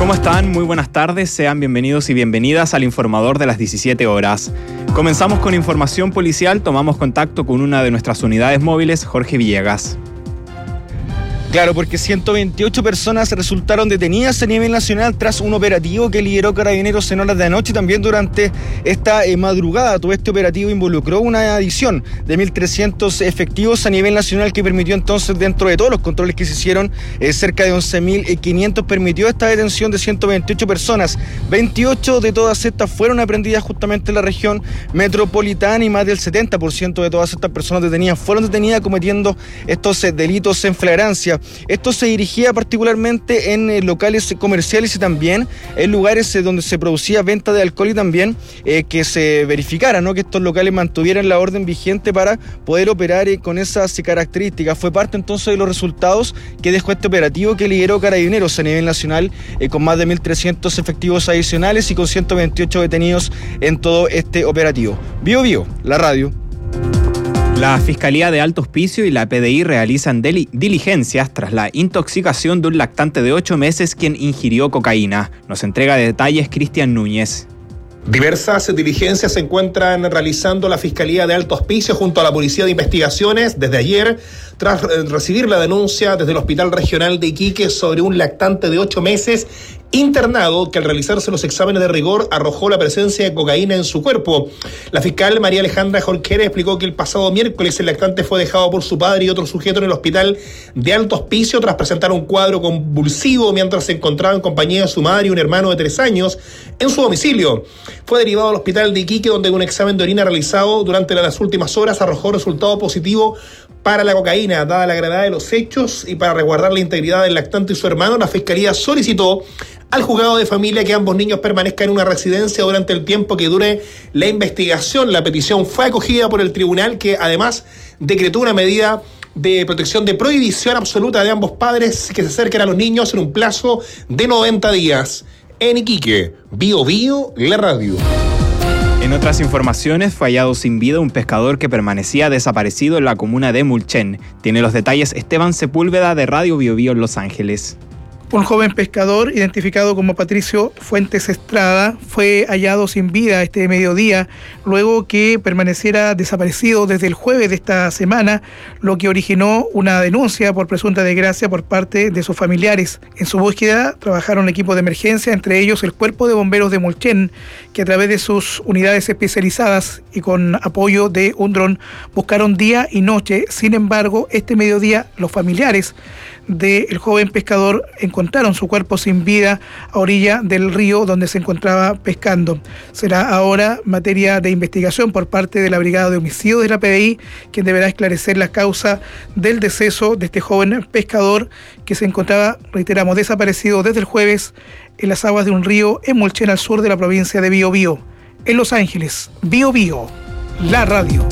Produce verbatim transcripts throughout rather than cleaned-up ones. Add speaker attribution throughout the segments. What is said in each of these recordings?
Speaker 1: ¿Cómo están? Muy buenas tardes, sean bienvenidos y bienvenidas al Informador de las diecisiete horas. Comenzamos con información policial, tomamos contacto con una de nuestras unidades móviles, Jorge Villegas.
Speaker 2: Claro, porque ciento veintiocho personas resultaron detenidas a nivel nacional tras un operativo que lideró Carabineros en horas de anoche y también durante esta eh, madrugada. Todo este operativo involucró una adición de mil trescientos efectivos a nivel nacional que permitió entonces, dentro de todos los controles que se hicieron, eh, cerca de once mil quinientos, permitió esta detención de ciento veintiocho personas. veintiocho de todas estas fueron aprendidas justamente en la región metropolitana y más del setenta por ciento de todas estas personas detenidas fueron detenidas cometiendo estos eh, delitos en flagrancia. Esto se dirigía particularmente en eh, locales comerciales y también en lugares eh, donde se producía venta de alcohol y también eh, que se verificara, ¿no?, que estos locales mantuvieran la orden vigente para poder operar eh, con esas características. Fue parte entonces de los resultados que dejó este operativo que lideró Carabineros a nivel nacional eh, con más de mil trescientos efectivos adicionales y con ciento veintiocho detenidos en todo este operativo. Bio Bio, la radio.
Speaker 1: La Fiscalía de Alto Hospicio y la P D I realizan diligencias tras la intoxicación de un lactante de ocho meses quien ingirió cocaína. Nos entrega detalles Cristian Núñez.
Speaker 3: Diversas diligencias se encuentran realizando la Fiscalía de Alto Hospicio junto a la Policía de Investigaciones desde ayer, tras recibir la denuncia desde el Hospital Regional de Iquique sobre un lactante de ocho meses internado que al realizarse los exámenes de rigor arrojó la presencia de cocaína en su cuerpo. La fiscal María Alejandra Jorquera explicó que el pasado miércoles el lactante fue dejado por su padre y otro sujeto en el Hospital de Alto Hospicio tras presentar un cuadro convulsivo mientras se encontraba en compañía de su madre y un hermano de tres años en su domicilio. Fue derivado al Hospital de Iquique, donde un examen de orina realizado durante las últimas horas arrojó resultado positivo para la cocaína. Dada la gravedad de los hechos y para resguardar la integridad del lactante y su hermano, la Fiscalía solicitó al juzgado de familia que ambos niños permanezcan en una residencia durante el tiempo que dure la investigación. La petición fue acogida por el tribunal, que además decretó una medida de protección de prohibición absoluta de ambos padres que se acerquen a los niños en un plazo de noventa días. En Iquique, Bio Bio, la radio.
Speaker 1: En otras informaciones, fue hallado sin vida un pescador que permanecía desaparecido en la comuna de Mulchen. Tiene los detalles Esteban Sepúlveda de Radio Bio Bio en Los Ángeles.
Speaker 4: Un joven pescador, identificado como Patricio Fuentes Estrada, fue hallado sin vida este mediodía, luego que permaneciera desaparecido desde el jueves de esta semana, lo que originó una denuncia por presunta desgracia por parte de sus familiares. En su búsqueda trabajaron equipos de emergencia, entre ellos el Cuerpo de Bomberos de Mulchen, que a través de sus unidades especializadas y con apoyo de un dron buscaron día y noche. Sin embargo, este mediodía los familiares del joven pescador encontraron su cuerpo sin vida a orilla del río donde se encontraba pescando. Será ahora materia de investigación por parte de la Brigada de Homicidios de la P D I, quien deberá esclarecer la causa del deceso de este joven pescador que se encontraba, reiteramos, desaparecido desde el jueves en las aguas de un río en Mulchen, al sur de la provincia de Bio Bio. En Los Ángeles, Bio Bio, la radio.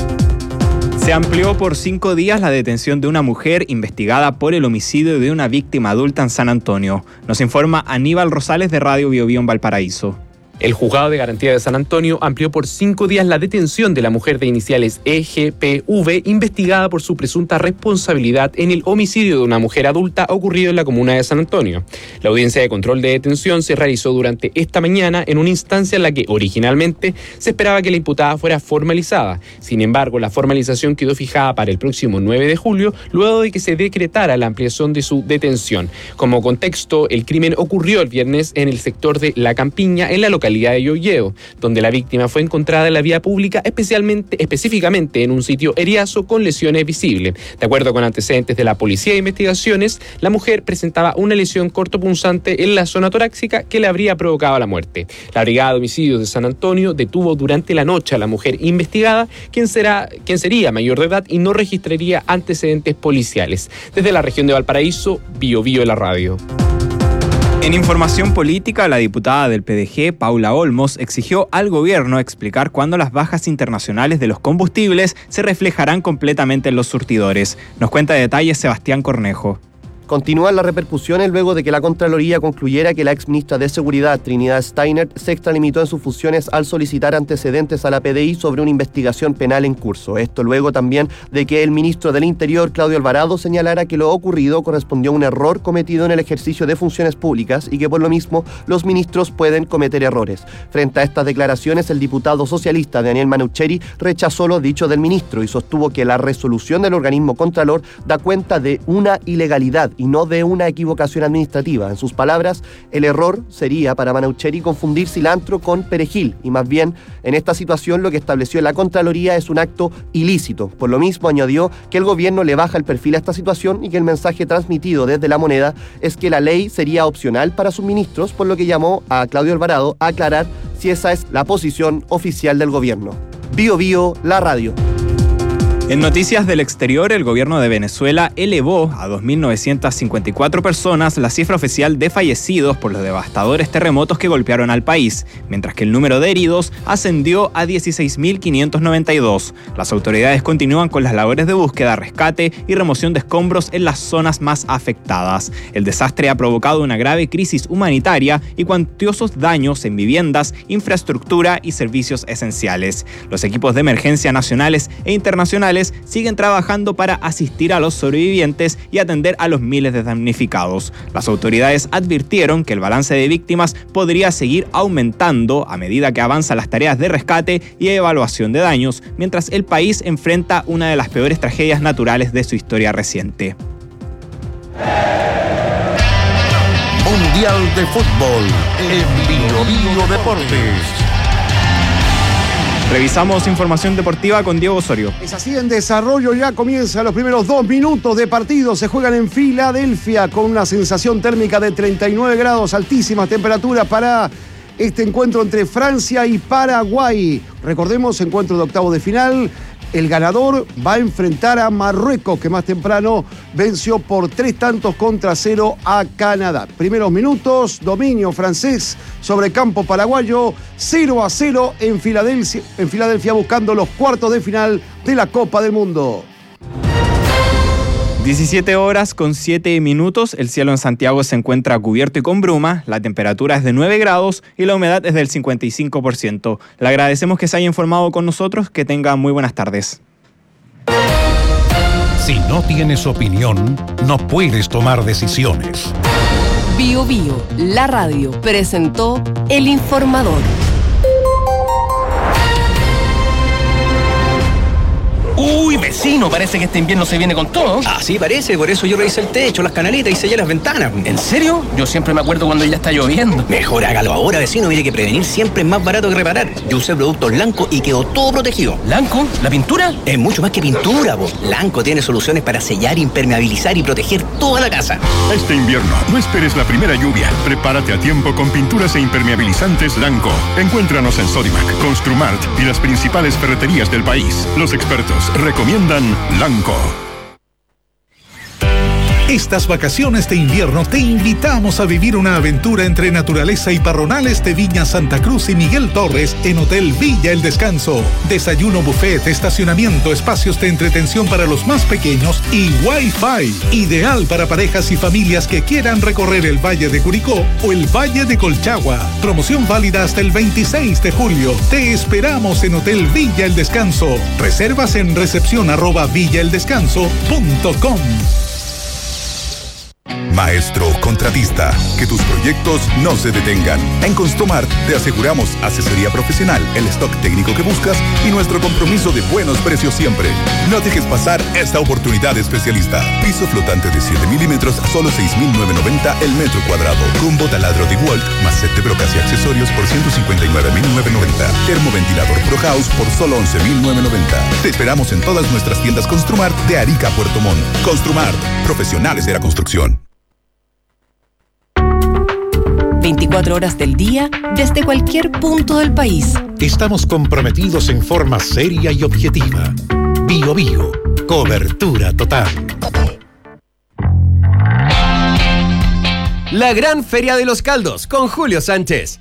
Speaker 1: Se amplió por cinco días la detención de una mujer investigada por el homicidio de una víctima adulta en San Antonio. Nos informa Aníbal Rosales de Radio Bio Bio en Valparaíso.
Speaker 5: El Juzgado de Garantía de San Antonio amplió por cinco días la detención de la mujer de iniciales E G P V, investigada por su presunta responsabilidad en el homicidio de una mujer adulta ocurrido en la comuna de San Antonio. La audiencia de control de detención se realizó durante esta mañana en una instancia en la que originalmente se esperaba que la imputada fuera formalizada. Sin embargo, la formalización quedó fijada para el próximo nueve de julio, luego de que se decretara la ampliación de su detención. Como contexto, el crimen ocurrió el viernes en el sector de La Campiña, en la localidad de Yoyeo, donde la víctima fue encontrada en la vía pública, especialmente, específicamente en un sitio eriazo con lesiones visibles. De acuerdo con antecedentes de la Policía de Investigaciones, la mujer presentaba una lesión cortopunzante en la zona torácica que le habría provocado la muerte. La Brigada de Homicidios de San Antonio detuvo durante la noche a la mujer investigada, quien, será, quien sería mayor de edad y no registraría antecedentes policiales. Desde la región de Valparaíso, Bio Bio la radio.
Speaker 1: En información política, la diputada del P D G, Paula Olmos, exigió al gobierno explicar cuándo las bajas internacionales de los combustibles se reflejarán completamente en los surtidores. Nos cuenta detalles Sebastián Cornejo.
Speaker 6: Continúan las repercusiones luego de que la Contraloría concluyera que la exministra de Seguridad, Trinidad Steiner, se extralimitó en sus funciones al solicitar antecedentes a la P D I sobre una investigación penal en curso. Esto luego también de que el ministro del Interior, Claudio Alvarado, señalara que lo ocurrido correspondió a un error cometido en el ejercicio de funciones públicas y que por lo mismo los ministros pueden cometer errores. Frente a estas declaraciones, el diputado socialista Daniel Manucheri rechazó lo dicho del ministro y sostuvo que la resolución del organismo contralor da cuenta de una ilegalidad y no de una equivocación administrativa. En sus palabras, el error sería para Manucheri confundir cilantro con perejil y más bien en esta situación lo que estableció la Contraloría es un acto ilícito. Por lo mismo añadió que el gobierno le baja el perfil a esta situación y que el mensaje transmitido desde La Moneda es que la ley sería opcional para sus ministros, por lo que llamó a Claudio Alvarado a aclarar si esa es la posición oficial del gobierno. Bio Bio, la radio.
Speaker 1: En noticias del exterior, el gobierno de Venezuela elevó a dos mil novecientas cincuenta y cuatro personas la cifra oficial de fallecidos por los devastadores terremotos que golpearon al país, mientras que el número de heridos ascendió a dieciséis mil quinientos noventa y dos. Las autoridades continúan con las labores de búsqueda, rescate y remoción de escombros en las zonas más afectadas. El desastre ha provocado una grave crisis humanitaria y cuantiosos daños en viviendas, infraestructura y servicios esenciales. Los equipos de emergencia nacionales e internacionales siguen trabajando para asistir a los sobrevivientes y atender a los miles de damnificados. Las autoridades advirtieron que el balance de víctimas podría seguir aumentando a medida que avanzan las tareas de rescate y evaluación de daños, mientras el país enfrenta una de las peores tragedias naturales de su historia reciente.
Speaker 7: Mundial de Fútbol en Bio Bio Deportes.
Speaker 1: Revisamos información deportiva con Diego Osorio.
Speaker 8: Es así, en desarrollo ya comienzan los primeros dos minutos de partido. Se juegan en Filadelfia con una sensación térmica de treinta y nueve grados, altísimas temperaturas para este encuentro entre Francia y Paraguay. Recordemos, encuentro de octavos de final. El ganador va a enfrentar a Marruecos, que más temprano venció por tres tantos contra cero a Canadá. Primeros minutos, dominio francés sobre campo paraguayo, cero a cero en Filadelfia, en Filadelfia buscando los cuartos de final de la Copa del Mundo.
Speaker 1: diecisiete horas con siete minutos, el cielo en Santiago se encuentra cubierto y con bruma, la temperatura es de nueve grados y la humedad es del cincuenta y cinco por ciento. Le agradecemos que se haya informado con nosotros, que tenga muy buenas tardes.
Speaker 7: Si no tienes opinión, no puedes tomar decisiones.
Speaker 9: Bio Bio, la radio, presentó El Informador.
Speaker 10: Uy, vecino, parece que este invierno se viene con todo.
Speaker 11: Ah, sí, parece, por eso yo revisé el techo, las canaletas y sellé las ventanas.
Speaker 10: ¿En serio? Yo siempre me acuerdo cuando ya está lloviendo.
Speaker 11: Mejor hágalo ahora, vecino, mire que prevenir siempre es más barato que reparar. Yo usé productos Lanco y quedó todo protegido.
Speaker 10: ¿Lanco? ¿La pintura?
Speaker 11: Es mucho más que pintura, po. Lanco tiene soluciones para sellar, impermeabilizar y proteger toda la casa.
Speaker 12: Este invierno, no esperes la primera lluvia. Prepárate a tiempo con pinturas e impermeabilizantes Lanco. Encuéntranos en Sodimac, Construmart y las principales ferreterías del país. Los expertos recomiendan Lanco.
Speaker 7: Estas vacaciones de invierno te invitamos a vivir una aventura entre naturaleza y parronales de Viña Santa Cruz y Miguel Torres en Hotel Villa El Descanso. Desayuno, buffet, estacionamiento, espacios de entretención para los más pequeños y Wi-Fi. Ideal para parejas y familias que quieran recorrer el Valle de Curicó o el Valle de Colchagua. Promoción válida hasta el veintiséis de julio. Te esperamos en Hotel Villa El Descanso. Reservas en recepción arroba villaeldescanso punto com.
Speaker 13: Maestro contratista, que tus proyectos no se detengan. En Construmart te aseguramos asesoría profesional, el stock técnico que buscas y nuestro compromiso de buenos precios siempre. No dejes pasar esta oportunidad especialista. Piso flotante de siete milímetros a solo seis mil novecientos noventa el metro cuadrado. Combo taladro de Walt más set de brocas y accesorios por ciento cincuenta y nueve mil novecientos noventa. Termoventilador Pro House por solo once mil novecientos noventa. Te esperamos en todas nuestras tiendas Construmart de Arica a Puerto Montt. Construmart, profesionales de la construcción.
Speaker 9: veinticuatro horas del día, desde cualquier punto del país.
Speaker 7: Estamos comprometidos en forma seria y objetiva. Bio Bio, cobertura total.
Speaker 14: La Gran Feria de los Caldos con Julio Sánchez.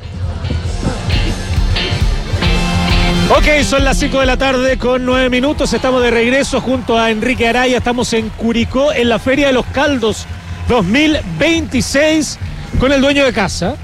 Speaker 15: Ok, son las cinco de la tarde con nueve minutos. Estamos de regreso junto a Enrique Araya. Estamos en Curicó, en la Feria de los Caldos. dos mil veintiséis con el dueño de casa,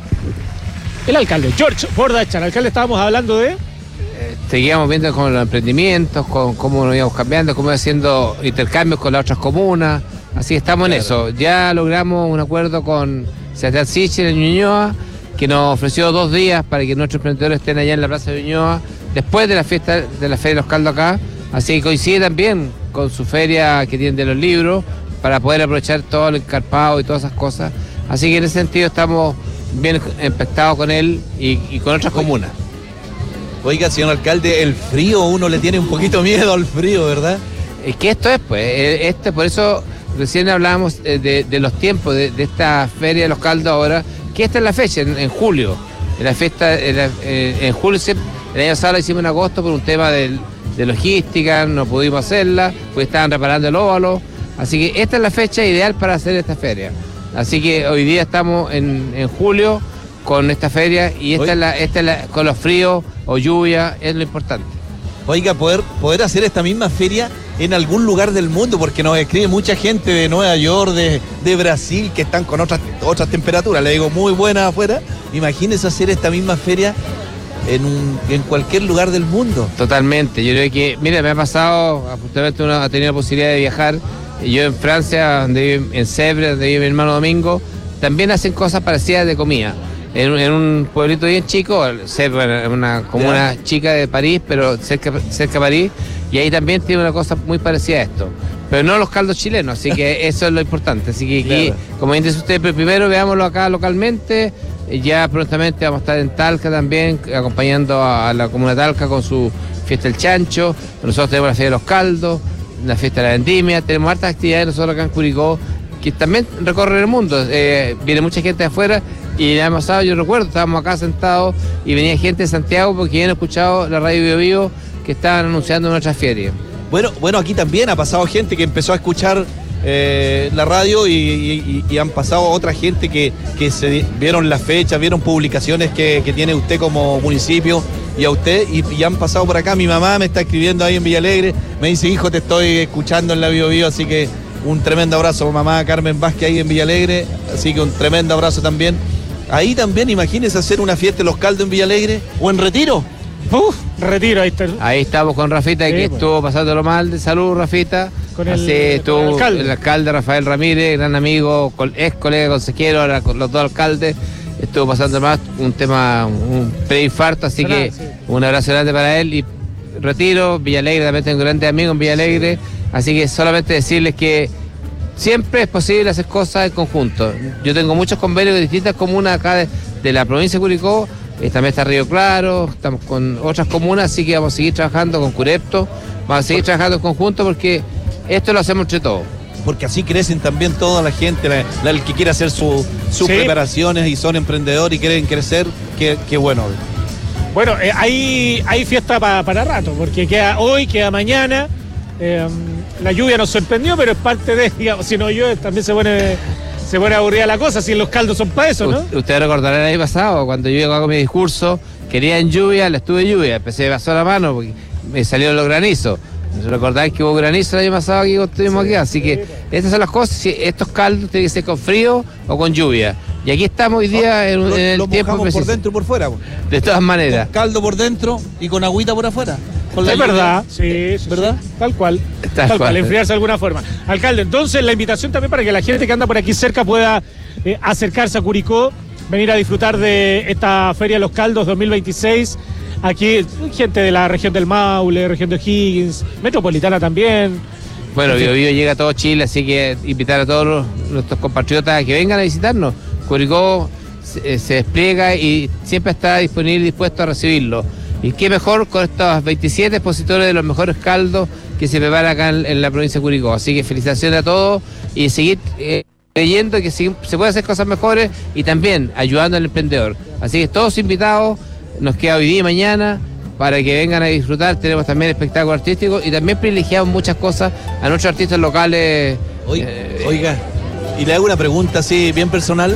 Speaker 15: el alcalde, George Bordachar. Alcalde, estábamos hablando de...
Speaker 16: Seguíamos viendo con los emprendimientos, con cómo nos íbamos cambiando, cómo haciendo intercambios con las otras comunas. Así que estamos claro. en eso. Ya logramos un acuerdo con Sebastián Sichel en Ñuñoa, que nos ofreció dos días para que nuestros emprendedores estén allá en la Plaza de Ñuñoa, después de la fiesta de la Feria de los Caldos acá. Así que coincide también con su feria que tienen de los libros, para poder aprovechar todo el encarpado y todas esas cosas. Así que en ese sentido estamos bien expectados con él y, y con otras Oiga. comunas.
Speaker 17: Oiga, señor alcalde, el frío, uno le tiene un poquito miedo al frío, ¿verdad?
Speaker 16: Es que esto es, pues, este, por eso recién hablábamos de, de los tiempos de, de esta Feria de los Caldos ahora, que esta es la fecha, en, en julio. En la fiesta, en, la, en julio, el año pasado la hicimos en agosto por un tema de, de logística, no pudimos hacerla, pues estaban reparando el óvalo. Así que esta es la fecha ideal para hacer esta feria. Así que hoy día estamos en, en julio con esta feria y esta es la, esta es la, con los fríos o lluvia es lo importante.
Speaker 17: Oiga, poder, poder hacer esta misma feria en algún lugar del mundo, porque nos escribe mucha gente de Nueva York, de, de Brasil, que están con otras, otras temperaturas, le digo, muy buenas afuera. Imagínense hacer esta misma feria en, un, en cualquier lugar del mundo.
Speaker 16: Totalmente, yo creo que, mira, me ha pasado, justamente uno ha tenido la posibilidad de viajar. Yo en Francia, donde vive, en Sèvres, donde vive mi hermano Domingo, también hacen cosas parecidas de comida. En, en un pueblito bien chico, Sèvres, una comuna yeah. chica de París, pero cerca, cerca de París, y ahí también tiene una cosa muy parecida a esto. Pero no los caldos chilenos, así que eso es lo importante. Así que aquí, claro. como dice usted, primero veámoslo acá localmente, ya prontamente vamos a estar en Talca también, acompañando a la comuna de Talca con su fiesta del chancho. Nosotros tenemos la feria de los caldos, la fiesta de la vendimia, tenemos hartas actividades nosotros acá en Curicó que también recorren el mundo. Eh, viene mucha gente de afuera y el año pasado yo recuerdo, estábamos acá sentados y venía gente de Santiago porque habían escuchado la radio Bio Bio que estaban anunciando nuestra feria.
Speaker 17: Bueno, bueno, aquí también ha pasado gente que empezó a escuchar eh, la radio y, y, y han pasado otra gente que, que se vieron las fechas, vieron publicaciones que, que tiene usted como municipio y a usted, y, y han pasado por acá. Mi mamá me está escribiendo ahí en Villalegre, me dice, hijo, te estoy escuchando en la Bio Bio, así que un tremendo abrazo, mamá Carmen Vázquez ahí en Villalegre, así que un tremendo abrazo también. Ahí también, imagínese hacer una fiesta de los caldos en Villalegre o en Retiro.
Speaker 15: Uf, Retiro, ahí está.
Speaker 16: Ahí estamos con Rafita, sí, que pues. estuvo pasándolo mal de salud, Rafita. Con el, Así estuvo con el, alcalde. el alcalde Rafael Ramírez, gran amigo, ex colega consejero, ahora con los dos alcaldes. Estuvo pasando más un tema, un preinfarto, así Será, que sí. un abrazo grande para él. Y Retiro, Villalegre, también tengo grandes amigos en Villalegre, así que solamente decirles que siempre es posible hacer cosas en conjunto. Yo tengo muchos convenios de distintas comunas acá de, de la provincia de Curicó, eh, también está Río Claro, estamos con otras comunas, así que vamos a seguir trabajando con Curepto, vamos a seguir trabajando en conjunto porque esto lo hacemos entre todos.
Speaker 17: Porque así crecen también toda la gente, la, la, el que quiere hacer su, sus sí. preparaciones y son emprendedores y quieren crecer, qué, qué bueno.
Speaker 15: Bueno, eh, hay, hay fiesta pa, para rato, porque queda hoy, queda mañana. Eh, la lluvia nos sorprendió, pero es parte de, digamos, si no llueve también se pone, se pone aburrida la cosa, si los caldos son para eso, ¿no?
Speaker 16: Ustedes recordarán el año pasado, cuando yo llego con mi discurso, querían lluvia, les tuve lluvia, empecé a pasar la mano porque me salieron los granizos. Recordáis que hubo granizo el año pasado aquí cuando estuvimos aquí, así que estas son las cosas, estos caldos tienen que ser con frío o con lluvia. Y aquí estamos hoy día en,
Speaker 17: lo,
Speaker 16: en el
Speaker 17: lo
Speaker 16: tiempo
Speaker 17: preciso. Por dentro y por fuera.
Speaker 16: De todas maneras.
Speaker 17: Con caldo por dentro y con agüita por afuera.
Speaker 15: Con la es lluvia. verdad, sí, sí, ¿verdad? Sí. Tal cual. Tal, tal cual, cual, enfriarse de alguna forma. Alcalde, entonces la invitación también para que la gente que anda por aquí cerca pueda eh, acercarse a Curicó, venir a disfrutar de esta Feria de los Caldos dos mil veintiséis. Aquí gente de la región del Maule, región de O'Higgins, metropolitana también.
Speaker 16: Bueno, Bio Bio llega a todo Chile, así que invitar a todos los, nuestros compatriotas a que vengan a visitarnos. Curicó se, se despliega y siempre está disponible y dispuesto a recibirlo. Y qué mejor con estos veintisiete expositores de los mejores caldos que se preparan acá en, en la provincia de Curicó. Así que felicitaciones a todos y seguir eh, creyendo que se, se puede hacer cosas mejores y también ayudando al emprendedor. Así que todos invitados. Nos queda hoy día y mañana para que vengan a disfrutar. Tenemos también espectáculos artísticos y también privilegiamos muchas cosas a nuestros artistas locales.
Speaker 17: Oiga, eh, oiga, y le hago una pregunta así bien personal.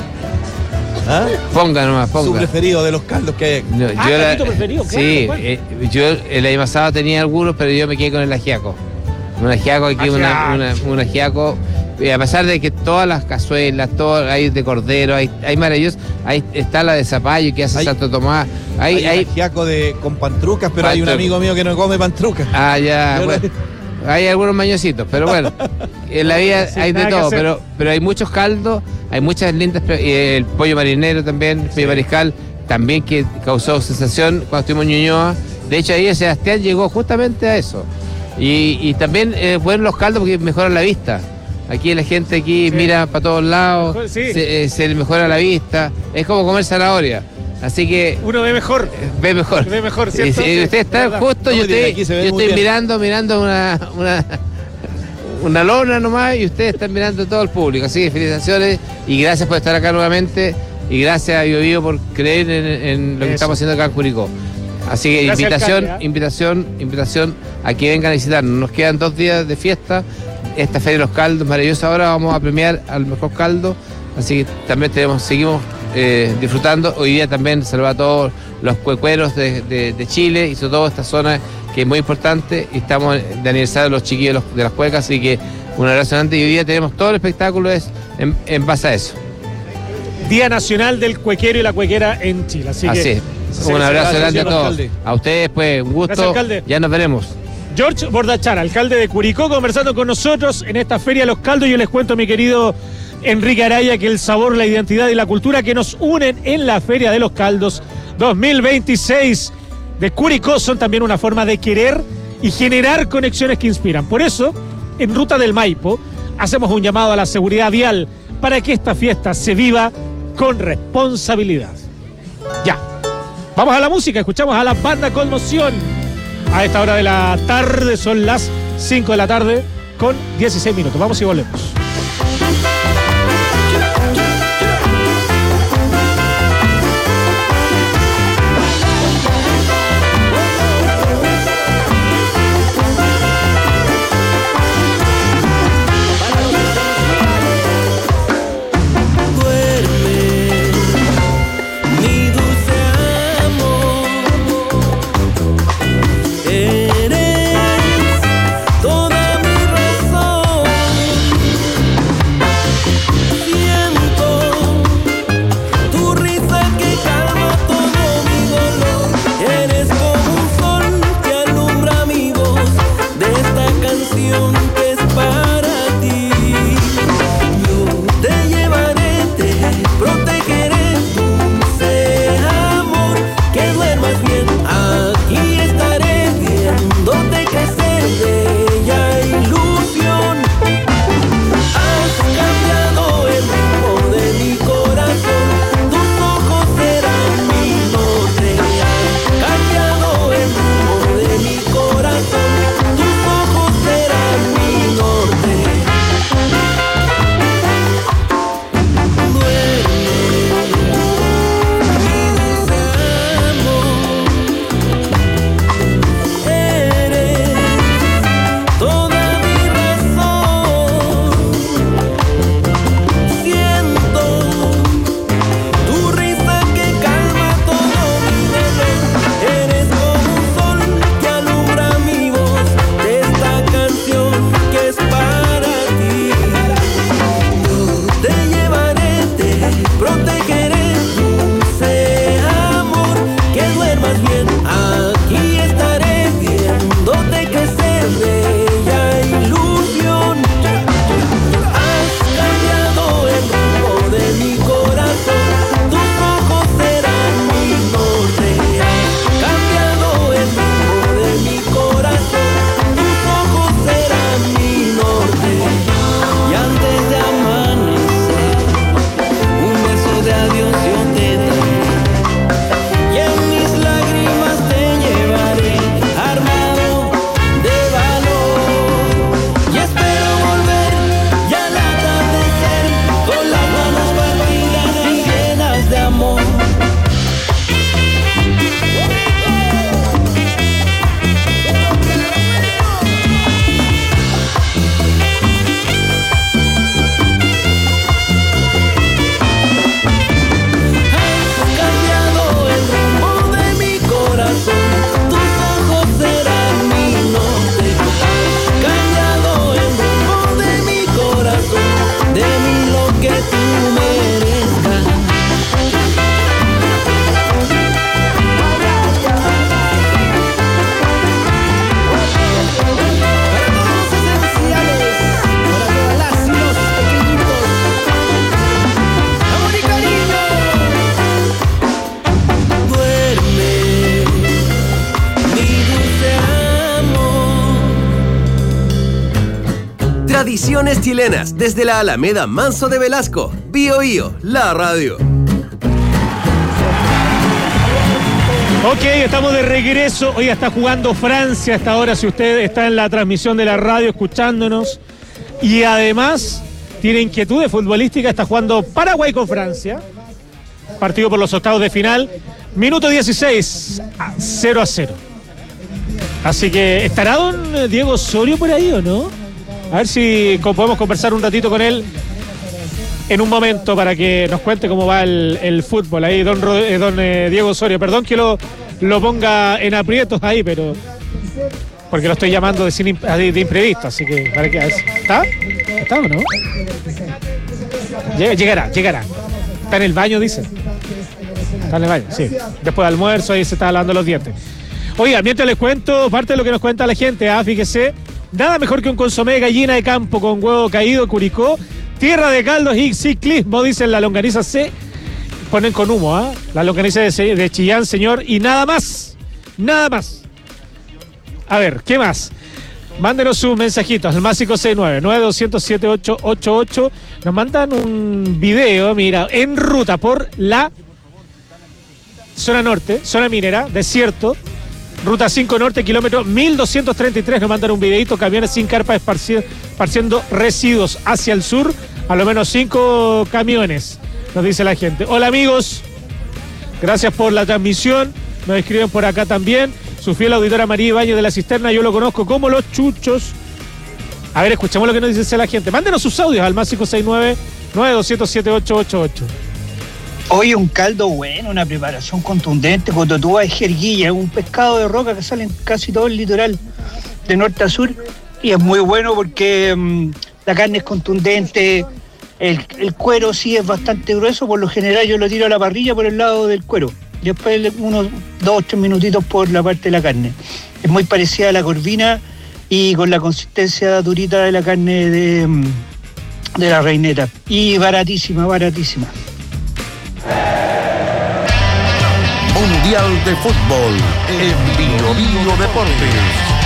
Speaker 17: ¿Ah?
Speaker 16: Ponga nomás, ponga.
Speaker 17: Su preferido de los caldos que hay.
Speaker 16: No,
Speaker 15: ah,
Speaker 16: yo la,
Speaker 15: tu preferido, claro,
Speaker 16: sí,
Speaker 15: bueno.
Speaker 16: eh, yo el año pasado tenía algunos, pero yo me quedé con el ajiaco. Un ajiaco aquí, una, una, un ajiaco Y a pesar de que todas las cazuelas, todo, hay de cordero, hay, hay maravillosos, ahí está la de zapallo que hace hay, Santo Tomás. Hay,
Speaker 17: hay, hay ajiaco de con pantrucas, pero pantrucas. Hay un amigo mío que no come pantrucas.
Speaker 16: Ah, ya, bueno, hay algunos mañositos, pero bueno, en la vida sí, hay de todo, pero, pero hay muchos caldos, hay muchas lindas, el pollo marinero también, el pollo sí. mariscal, también que causó sensación cuando estuvimos en Ñuñoa. De hecho, ahí Sebastián llegó justamente a eso. Y, y también eh, buenos los caldos porque mejoran la vista. Aquí la gente aquí sí. mira para todos lados, mejor, sí. se, se le mejora la vista, es como comer zanahoria. Así que
Speaker 15: uno ve mejor.
Speaker 16: Ve mejor.
Speaker 15: Ve mejor, ¿cierto?
Speaker 16: Y, y usted está justo, no, yo estoy, yo estoy mirando, mirando una, una, una lona nomás y ustedes están mirando todo el público. Así que felicitaciones y gracias por estar acá nuevamente y gracias a Bio Bio por creer en, en lo que Eso. estamos haciendo acá en Curicó. Así que gracias, invitación, alcalde, ¿eh? invitación, invitación a que vengan a visitarnos. Nos quedan dos días de fiesta. Esta Feria de los Caldos maravillosa. Ahora vamos a premiar al mejor caldo. Así que también tenemos, seguimos eh, disfrutando. Hoy día también saludar a todos los cuecueros de, de, de Chile y sobre todo esta zona que es muy importante. Y estamos de aniversario de los chiquillos de, los, de las cuecas. Así que un abrazo grande. Y hoy día tenemos todo el espectáculo es en, en base a eso.
Speaker 15: Día Nacional del Cuequero y la Cuequera en Chile. Así,
Speaker 16: Así
Speaker 15: que
Speaker 16: es. Un abrazo grande a todos. Alcalde. A ustedes, pues, un gusto. Gracias, ya nos veremos.
Speaker 15: George Bordachar, alcalde de Curicó, conversando con nosotros en esta Feria de los Caldos. Yo les cuento, mi querido Enrique Araya, que el sabor, la identidad y la cultura que nos unen en la Feria de los Caldos dos mil veintiséis de Curicó son también una forma de querer y generar conexiones que inspiran. Por eso, en Ruta del Maipo, hacemos un llamado a la seguridad vial para que esta fiesta se viva con responsabilidad. Ya. Vamos a la música, escuchamos a la banda Conmoción. A esta hora de la tarde, son las cinco de la tarde con dieciséis minutos. Vamos y volvemos.
Speaker 18: Eres toda mi razón.
Speaker 14: Tradiciones chilenas desde la Alameda Manso de Velasco. Bio Bio, la radio.
Speaker 15: Ok, estamos de regreso. Hoy está jugando Francia hasta ahora, si usted está en la transmisión de la radio escuchándonos. Y además tiene inquietudes futbolísticas, está jugando Paraguay con Francia. Partido por los octavos de final. Minuto dieciséis, cero a cero. Así que, ¿estará don Diego Osorio por ahí o no? A ver si podemos conversar un ratito con él en un momento para que nos cuente cómo va el, el fútbol. Ahí, don, eh, don eh, Diego Osorio. Perdón que lo, lo ponga en aprietos ahí, pero... porque lo estoy llamando de, sin, de, de imprevisto, así que... ¿para qué? ¿Está? ¿Está o no? Llegará, llegará. Está en el baño, dice. Está en el baño, sí. Después del almuerzo, ahí se está lavando los dientes. Oiga, mientras les cuento parte de lo que nos cuenta la gente, ah, fíjese, nada mejor que un consomé de gallina de campo con huevo caído, Curicó, tierra de caldos y ciclismo, dicen la longaniza C, ponen con humo, ¿ah? La longaniza de, de Chillán, señor, y nada más, nada más. A ver, ¿qué más? Mándenos sus mensajitos al más cinco seis nueve, nueve dos cero cero, siete ocho ocho ocho. Nos mandan un video, mira, en ruta por la zona norte, zona minera, desierto, ruta cinco norte, kilómetro mil doscientos treinta y tres. Nos mandan un videito, camiones sin carpa esparci- esparciendo residuos hacia el sur, a lo menos cinco camiones, nos dice la gente. Hola amigos, gracias por la transmisión, nos escriben por acá también. Su fiel auditora María Ibáñez de la Cisterna, yo lo conozco como Los Chuchos. A ver, escuchemos lo que nos dice la gente. Mándenos sus audios al más cinco seis nueve, nueve dos cero cero, siete ocho ocho ocho.
Speaker 18: Hoy un caldo bueno, una preparación contundente, cototúa de jerguilla, un pescado de roca que sale en casi todo el litoral de norte a sur, y es muy bueno porque um, la carne es contundente, el, el cuero sí es bastante grueso, por lo general yo lo tiro a la parrilla por el lado del cuero, y después unos dos o tres minutitos por la parte de la carne. Es muy parecida a la corvina y con la consistencia durita de la carne de, de la reineta, y baratísima, baratísima.
Speaker 19: Mundial de Fútbol en Bio Bio Deportes.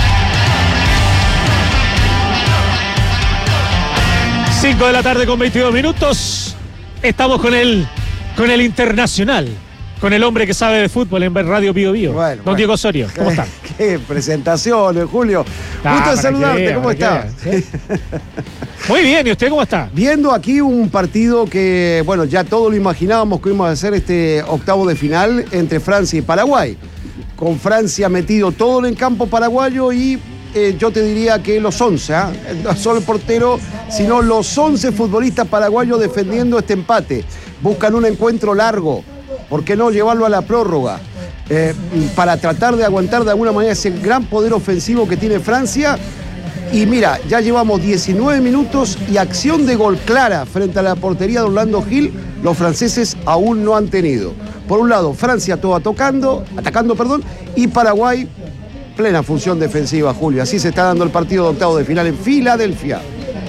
Speaker 15: cinco de la tarde con veintidós minutos. Estamos con el, con el internacional, con el hombre que sabe de fútbol en Radio Bio Bio. Bueno, Don bueno. Diego Osorio, ¿cómo está?
Speaker 8: Qué presentación, Julio.
Speaker 15: Ah,
Speaker 8: Gusto de saludarte,
Speaker 15: qué,
Speaker 8: ¿cómo está?
Speaker 15: ¿Sí? Muy bien, ¿y usted cómo está?
Speaker 8: Viendo aquí un partido que, bueno, ya todos lo imaginábamos que íbamos a hacer este octavo de final entre Francia y Paraguay. Con Francia metido todo en el campo paraguayo y eh, yo te diría que los once, ¿eh? no solo el portero, sino los once futbolistas paraguayos defendiendo este empate. Buscan un encuentro largo, ¿por qué no llevarlo a la prórroga? Eh, para tratar de aguantar de alguna manera ese gran poder ofensivo que tiene Francia. Y mira, ya llevamos diecinueve minutos y acción de gol clara frente a la portería de Orlando Gil, los franceses aún no han tenido. Por un lado, Francia todo atacando, atacando, perdón, y Paraguay plena función defensiva, Julio. Así se está dando el partido de octavo de final en Filadelfia.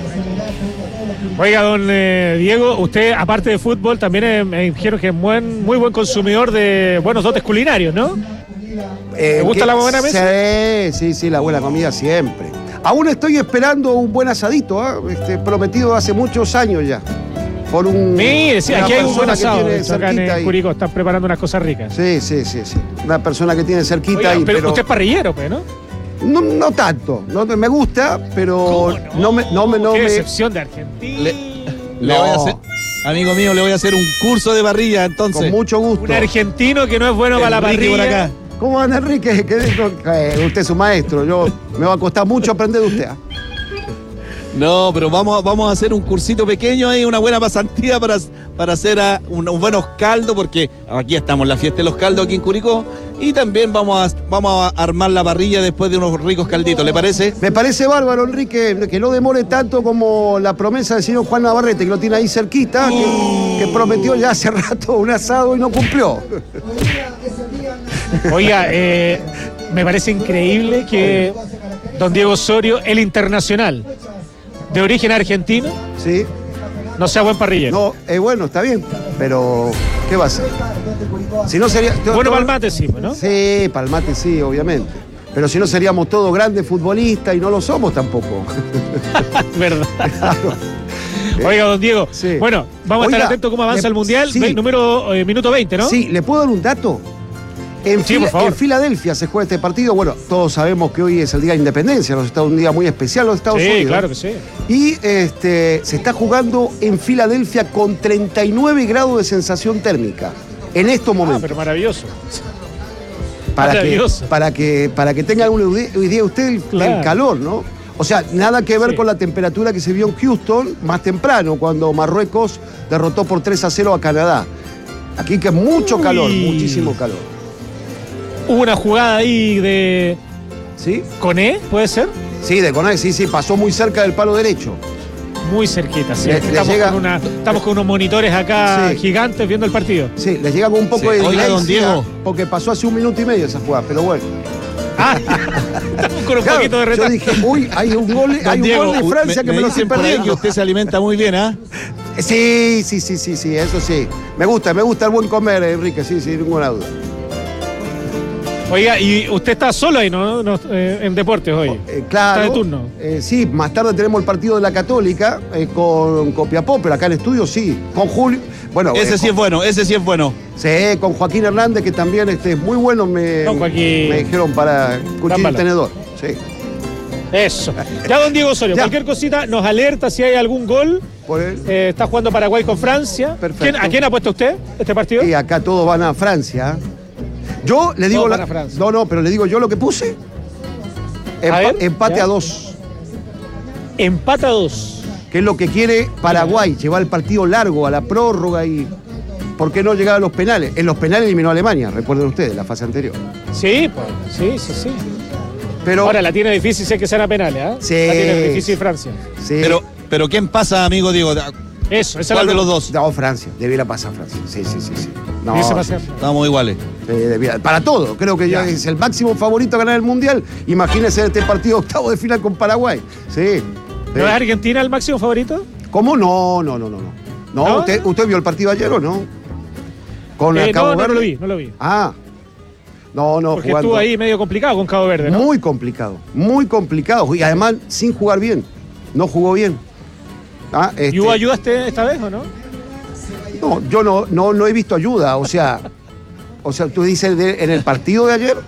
Speaker 15: Oiga, don eh, Diego, usted, aparte de fútbol, también eh, me dijeron que es buen, muy buen consumidor de buenos dotes culinarios, ¿no?
Speaker 8: Eh,
Speaker 15: ¿Te gusta
Speaker 8: que,
Speaker 15: la buena mesa?
Speaker 8: Sí, sí, sí, la buena comida siempre. Aún estoy esperando un buen asadito, ¿eh? este, prometido hace muchos años ya. Por un.
Speaker 15: Mire, sí, aquí hay un buen asado.
Speaker 8: Que tiene
Speaker 15: Acá en Curicó están preparando unas cosas ricas.
Speaker 8: Sí, sí, sí, sí. Una persona que tiene cerquita.
Speaker 15: Oiga,
Speaker 8: ahí.
Speaker 15: Pero,
Speaker 8: pero
Speaker 15: usted es parrillero, pues, ¿no?
Speaker 8: No, no tanto. No, me gusta, pero
Speaker 15: no?
Speaker 8: no me. No me no
Speaker 15: Qué
Speaker 8: me...
Speaker 15: excepción de Argentina.
Speaker 17: Le, le
Speaker 8: no.
Speaker 17: voy a hacer, amigo mío, le voy a hacer un curso de parrilla entonces.
Speaker 8: Con mucho gusto.
Speaker 15: Un argentino que no es bueno
Speaker 17: Enrique
Speaker 15: para la parrilla.
Speaker 17: Por acá.
Speaker 8: ¿Cómo anda, Enrique? ¿Qué dijo? Eh, usted es un maestro. Yo, me va a costar mucho aprender de usted. ¿eh?
Speaker 17: No, pero vamos, vamos a hacer un cursito pequeño ahí, una buena pasantía para, para hacer a, un, unos buenos caldos, porque aquí estamos en la fiesta de los caldos aquí en Curicó, y también vamos a, vamos a armar la parrilla después de unos ricos calditos, ¿le parece?
Speaker 8: Me parece bárbaro, Enrique, que no demore tanto como la promesa del señor Juan Navarrete, que lo tiene ahí cerquita, que, que prometió ya hace rato un asado y no cumplió.
Speaker 15: Oiga, eh, me parece increíble que don Diego Osorio, el internacional, de origen argentino,
Speaker 8: sí,
Speaker 15: no sea buen parrillero.
Speaker 8: No, es eh, bueno, está bien, pero ¿qué va a hacer? Si no sería.
Speaker 15: Bueno, para el mate sí, ¿no?
Speaker 8: Sí, para el mate sí, obviamente. Pero si no seríamos todos grandes futbolistas y no lo somos tampoco.
Speaker 15: Verdad.
Speaker 8: Claro.
Speaker 15: Oiga, don Diego. Sí. Bueno, vamos
Speaker 8: Oiga,
Speaker 15: a estar atentos cómo avanza
Speaker 8: le,
Speaker 15: el Mundial.
Speaker 8: Sí.
Speaker 15: Número, eh, minuto veinte, ¿no?
Speaker 8: Sí, ¿le puedo dar un dato? En,
Speaker 15: sí,
Speaker 8: Fila,
Speaker 15: por favor.
Speaker 8: en Filadelfia se juega este partido. Bueno, todos sabemos que hoy es el Día de Independencia. Los Estados, un día muy especial los Estados
Speaker 15: sí,
Speaker 8: Unidos.
Speaker 15: Sí, claro que sí.
Speaker 8: Y este, se está jugando en Filadelfia con treinta y nueve grados de sensación térmica. En estos momentos.
Speaker 15: Ah, pero maravilloso.
Speaker 8: Para
Speaker 15: maravilloso.
Speaker 8: Que, para, que, para que tenga una idea usted del, claro. del calor, ¿no? O sea, nada que ver sí. con la temperatura que se vio en Houston más temprano, cuando Marruecos derrotó por tres a cero a Canadá. Aquí que mucho Uy. calor, muchísimo calor.
Speaker 15: Hubo una jugada ahí de...
Speaker 8: ¿Sí?
Speaker 15: ¿Coné? ¿Puede ser?
Speaker 8: Sí, de Coné, sí, sí, pasó muy cerca del palo derecho.
Speaker 15: Muy cerquita, sí.
Speaker 8: Le,
Speaker 15: estamos,
Speaker 8: le llega,
Speaker 15: con una, estamos con unos monitores acá sí. gigantes viendo el partido.
Speaker 8: Sí, les llega con un poco sí. de
Speaker 17: Oiga, don Diego.
Speaker 8: Porque pasó hace un minuto y medio esa jugada, pero bueno.
Speaker 15: Ah, con un claro, poquito de retraso.
Speaker 8: Yo dije, uy, hay un gol, hay un
Speaker 17: Diego,
Speaker 8: gol de Francia
Speaker 17: me,
Speaker 8: que me,
Speaker 17: me
Speaker 8: lo
Speaker 17: dicen
Speaker 8: estoy perdiendo.
Speaker 17: que usted se alimenta muy bien, ¿ah?
Speaker 8: ¿eh? Sí, sí, sí, sí, sí, eso sí. Me gusta, me gusta el buen comer, Enrique, sí, sin ninguna duda.
Speaker 15: Oiga, y usted está solo ahí, ¿no? no eh, en deportes hoy.
Speaker 8: Eh, claro.
Speaker 15: ¿Está de turno?
Speaker 8: Eh, sí, más tarde tenemos el partido de la Católica eh, con Copiapó, pero acá en estudio sí. Con Julio. Bueno,
Speaker 17: ese
Speaker 8: eh,
Speaker 17: sí es bueno, ese sí es bueno.
Speaker 8: Sí, con Joaquín Hernández, que también este, es muy bueno, me,
Speaker 15: no, Joaquín...
Speaker 8: me dijeron para cuchillo y tenedor. Sí.
Speaker 15: Eso. Ya, don Diego Osorio, ya. Cualquier cosita nos alerta si hay algún gol. Eh, está jugando Paraguay con Francia.
Speaker 8: Perfecto.
Speaker 15: ¿Quién, ¿A quién ha puesto usted este partido?
Speaker 8: Y acá todos van a Francia. Yo le digo... La, no, no, pero le digo yo lo que puse. Empa, ver, empate ¿ya? a dos.
Speaker 15: Empate a dos.
Speaker 8: Que es lo que quiere Paraguay, llevar el partido largo a la prórroga y... ¿Por qué no llegar a los penales? En los penales eliminó a Alemania, recuerden ustedes, la fase anterior.
Speaker 15: Sí, pues, sí, sí, sí.
Speaker 8: Pero,
Speaker 15: ahora la tiene difícil si es que sean a penales, ¿eh?
Speaker 8: Sí.
Speaker 15: La tiene difícil Francia.
Speaker 8: Sí.
Speaker 17: Pero, pero ¿quién pasa, amigo Diego?
Speaker 15: Eso, esa
Speaker 17: ¿Cuál
Speaker 15: es la
Speaker 17: de los dos?
Speaker 8: No, Francia, debiera pasar Francia. Sí, sí, sí, sí. No,
Speaker 15: sí.
Speaker 17: Estamos iguales.
Speaker 8: Sí, debiera, para todo, creo que ya. ya es el máximo favorito a ganar el Mundial. Imagínese este partido octavo de final con Paraguay. Sí.
Speaker 15: ¿No es Argentina el máximo favorito?
Speaker 8: ¿Cómo? No, no, no, no. No, ¿No? ¿Usted, ¿Usted vio el partido ayer o no? Con
Speaker 15: eh,
Speaker 8: Cabo
Speaker 15: no,
Speaker 8: Verde.
Speaker 15: no, no lo vi, no lo vi.
Speaker 8: Ah. No, no,
Speaker 15: Porque
Speaker 8: jugando.
Speaker 15: estuvo ahí medio complicado con Cabo Verde, ¿no?
Speaker 8: Muy complicado, muy complicado. Y además sin jugar bien. No jugó bien. Ah, este...
Speaker 15: ¿Y hubo ayudaste esta vez o no?
Speaker 8: No, yo no, no, no he visto ayuda. O sea, o sea, tú dices de, en el partido de ayer.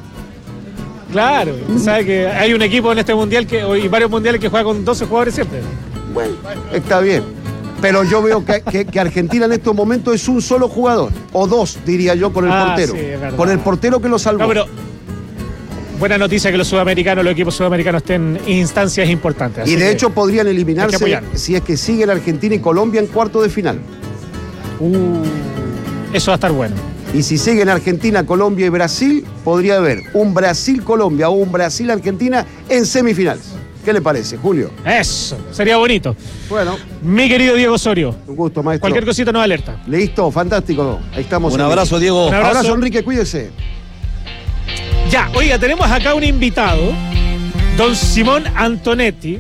Speaker 15: Claro, mm. sabe que hay un equipo en este mundial que, y varios mundiales que juega con doce jugadores siempre.
Speaker 8: Bueno, está bien. Pero yo veo que, que, que Argentina en estos momentos es un solo jugador, o dos, diría yo, con el
Speaker 15: ah,
Speaker 8: portero.
Speaker 15: Sí,
Speaker 8: con el portero que lo salvó.
Speaker 15: No, pero buena noticia que los sudamericanos, los equipos sudamericanos estén en instancias importantes.
Speaker 8: Y de hecho podrían eliminarse si es que siguen Argentina y Colombia en cuarto de final.
Speaker 15: Uh, eso va a estar bueno.
Speaker 8: Y si siguen Argentina, Colombia y Brasil, podría haber un Brasil-Colombia o un Brasil-Argentina en semifinales. ¿Qué le parece, Julio?
Speaker 15: Eso, sería bonito.
Speaker 8: Bueno.
Speaker 15: Mi querido Diego Osorio.
Speaker 8: Un gusto, maestro.
Speaker 15: Cualquier cosita nos alerta.
Speaker 8: Listo, fantástico. Ahí estamos.
Speaker 17: Un abrazo, Diego.
Speaker 8: Un abrazo, abrazo, Enrique, cuídese.
Speaker 15: Ya, oiga, tenemos acá un invitado, don Simón Antonetti,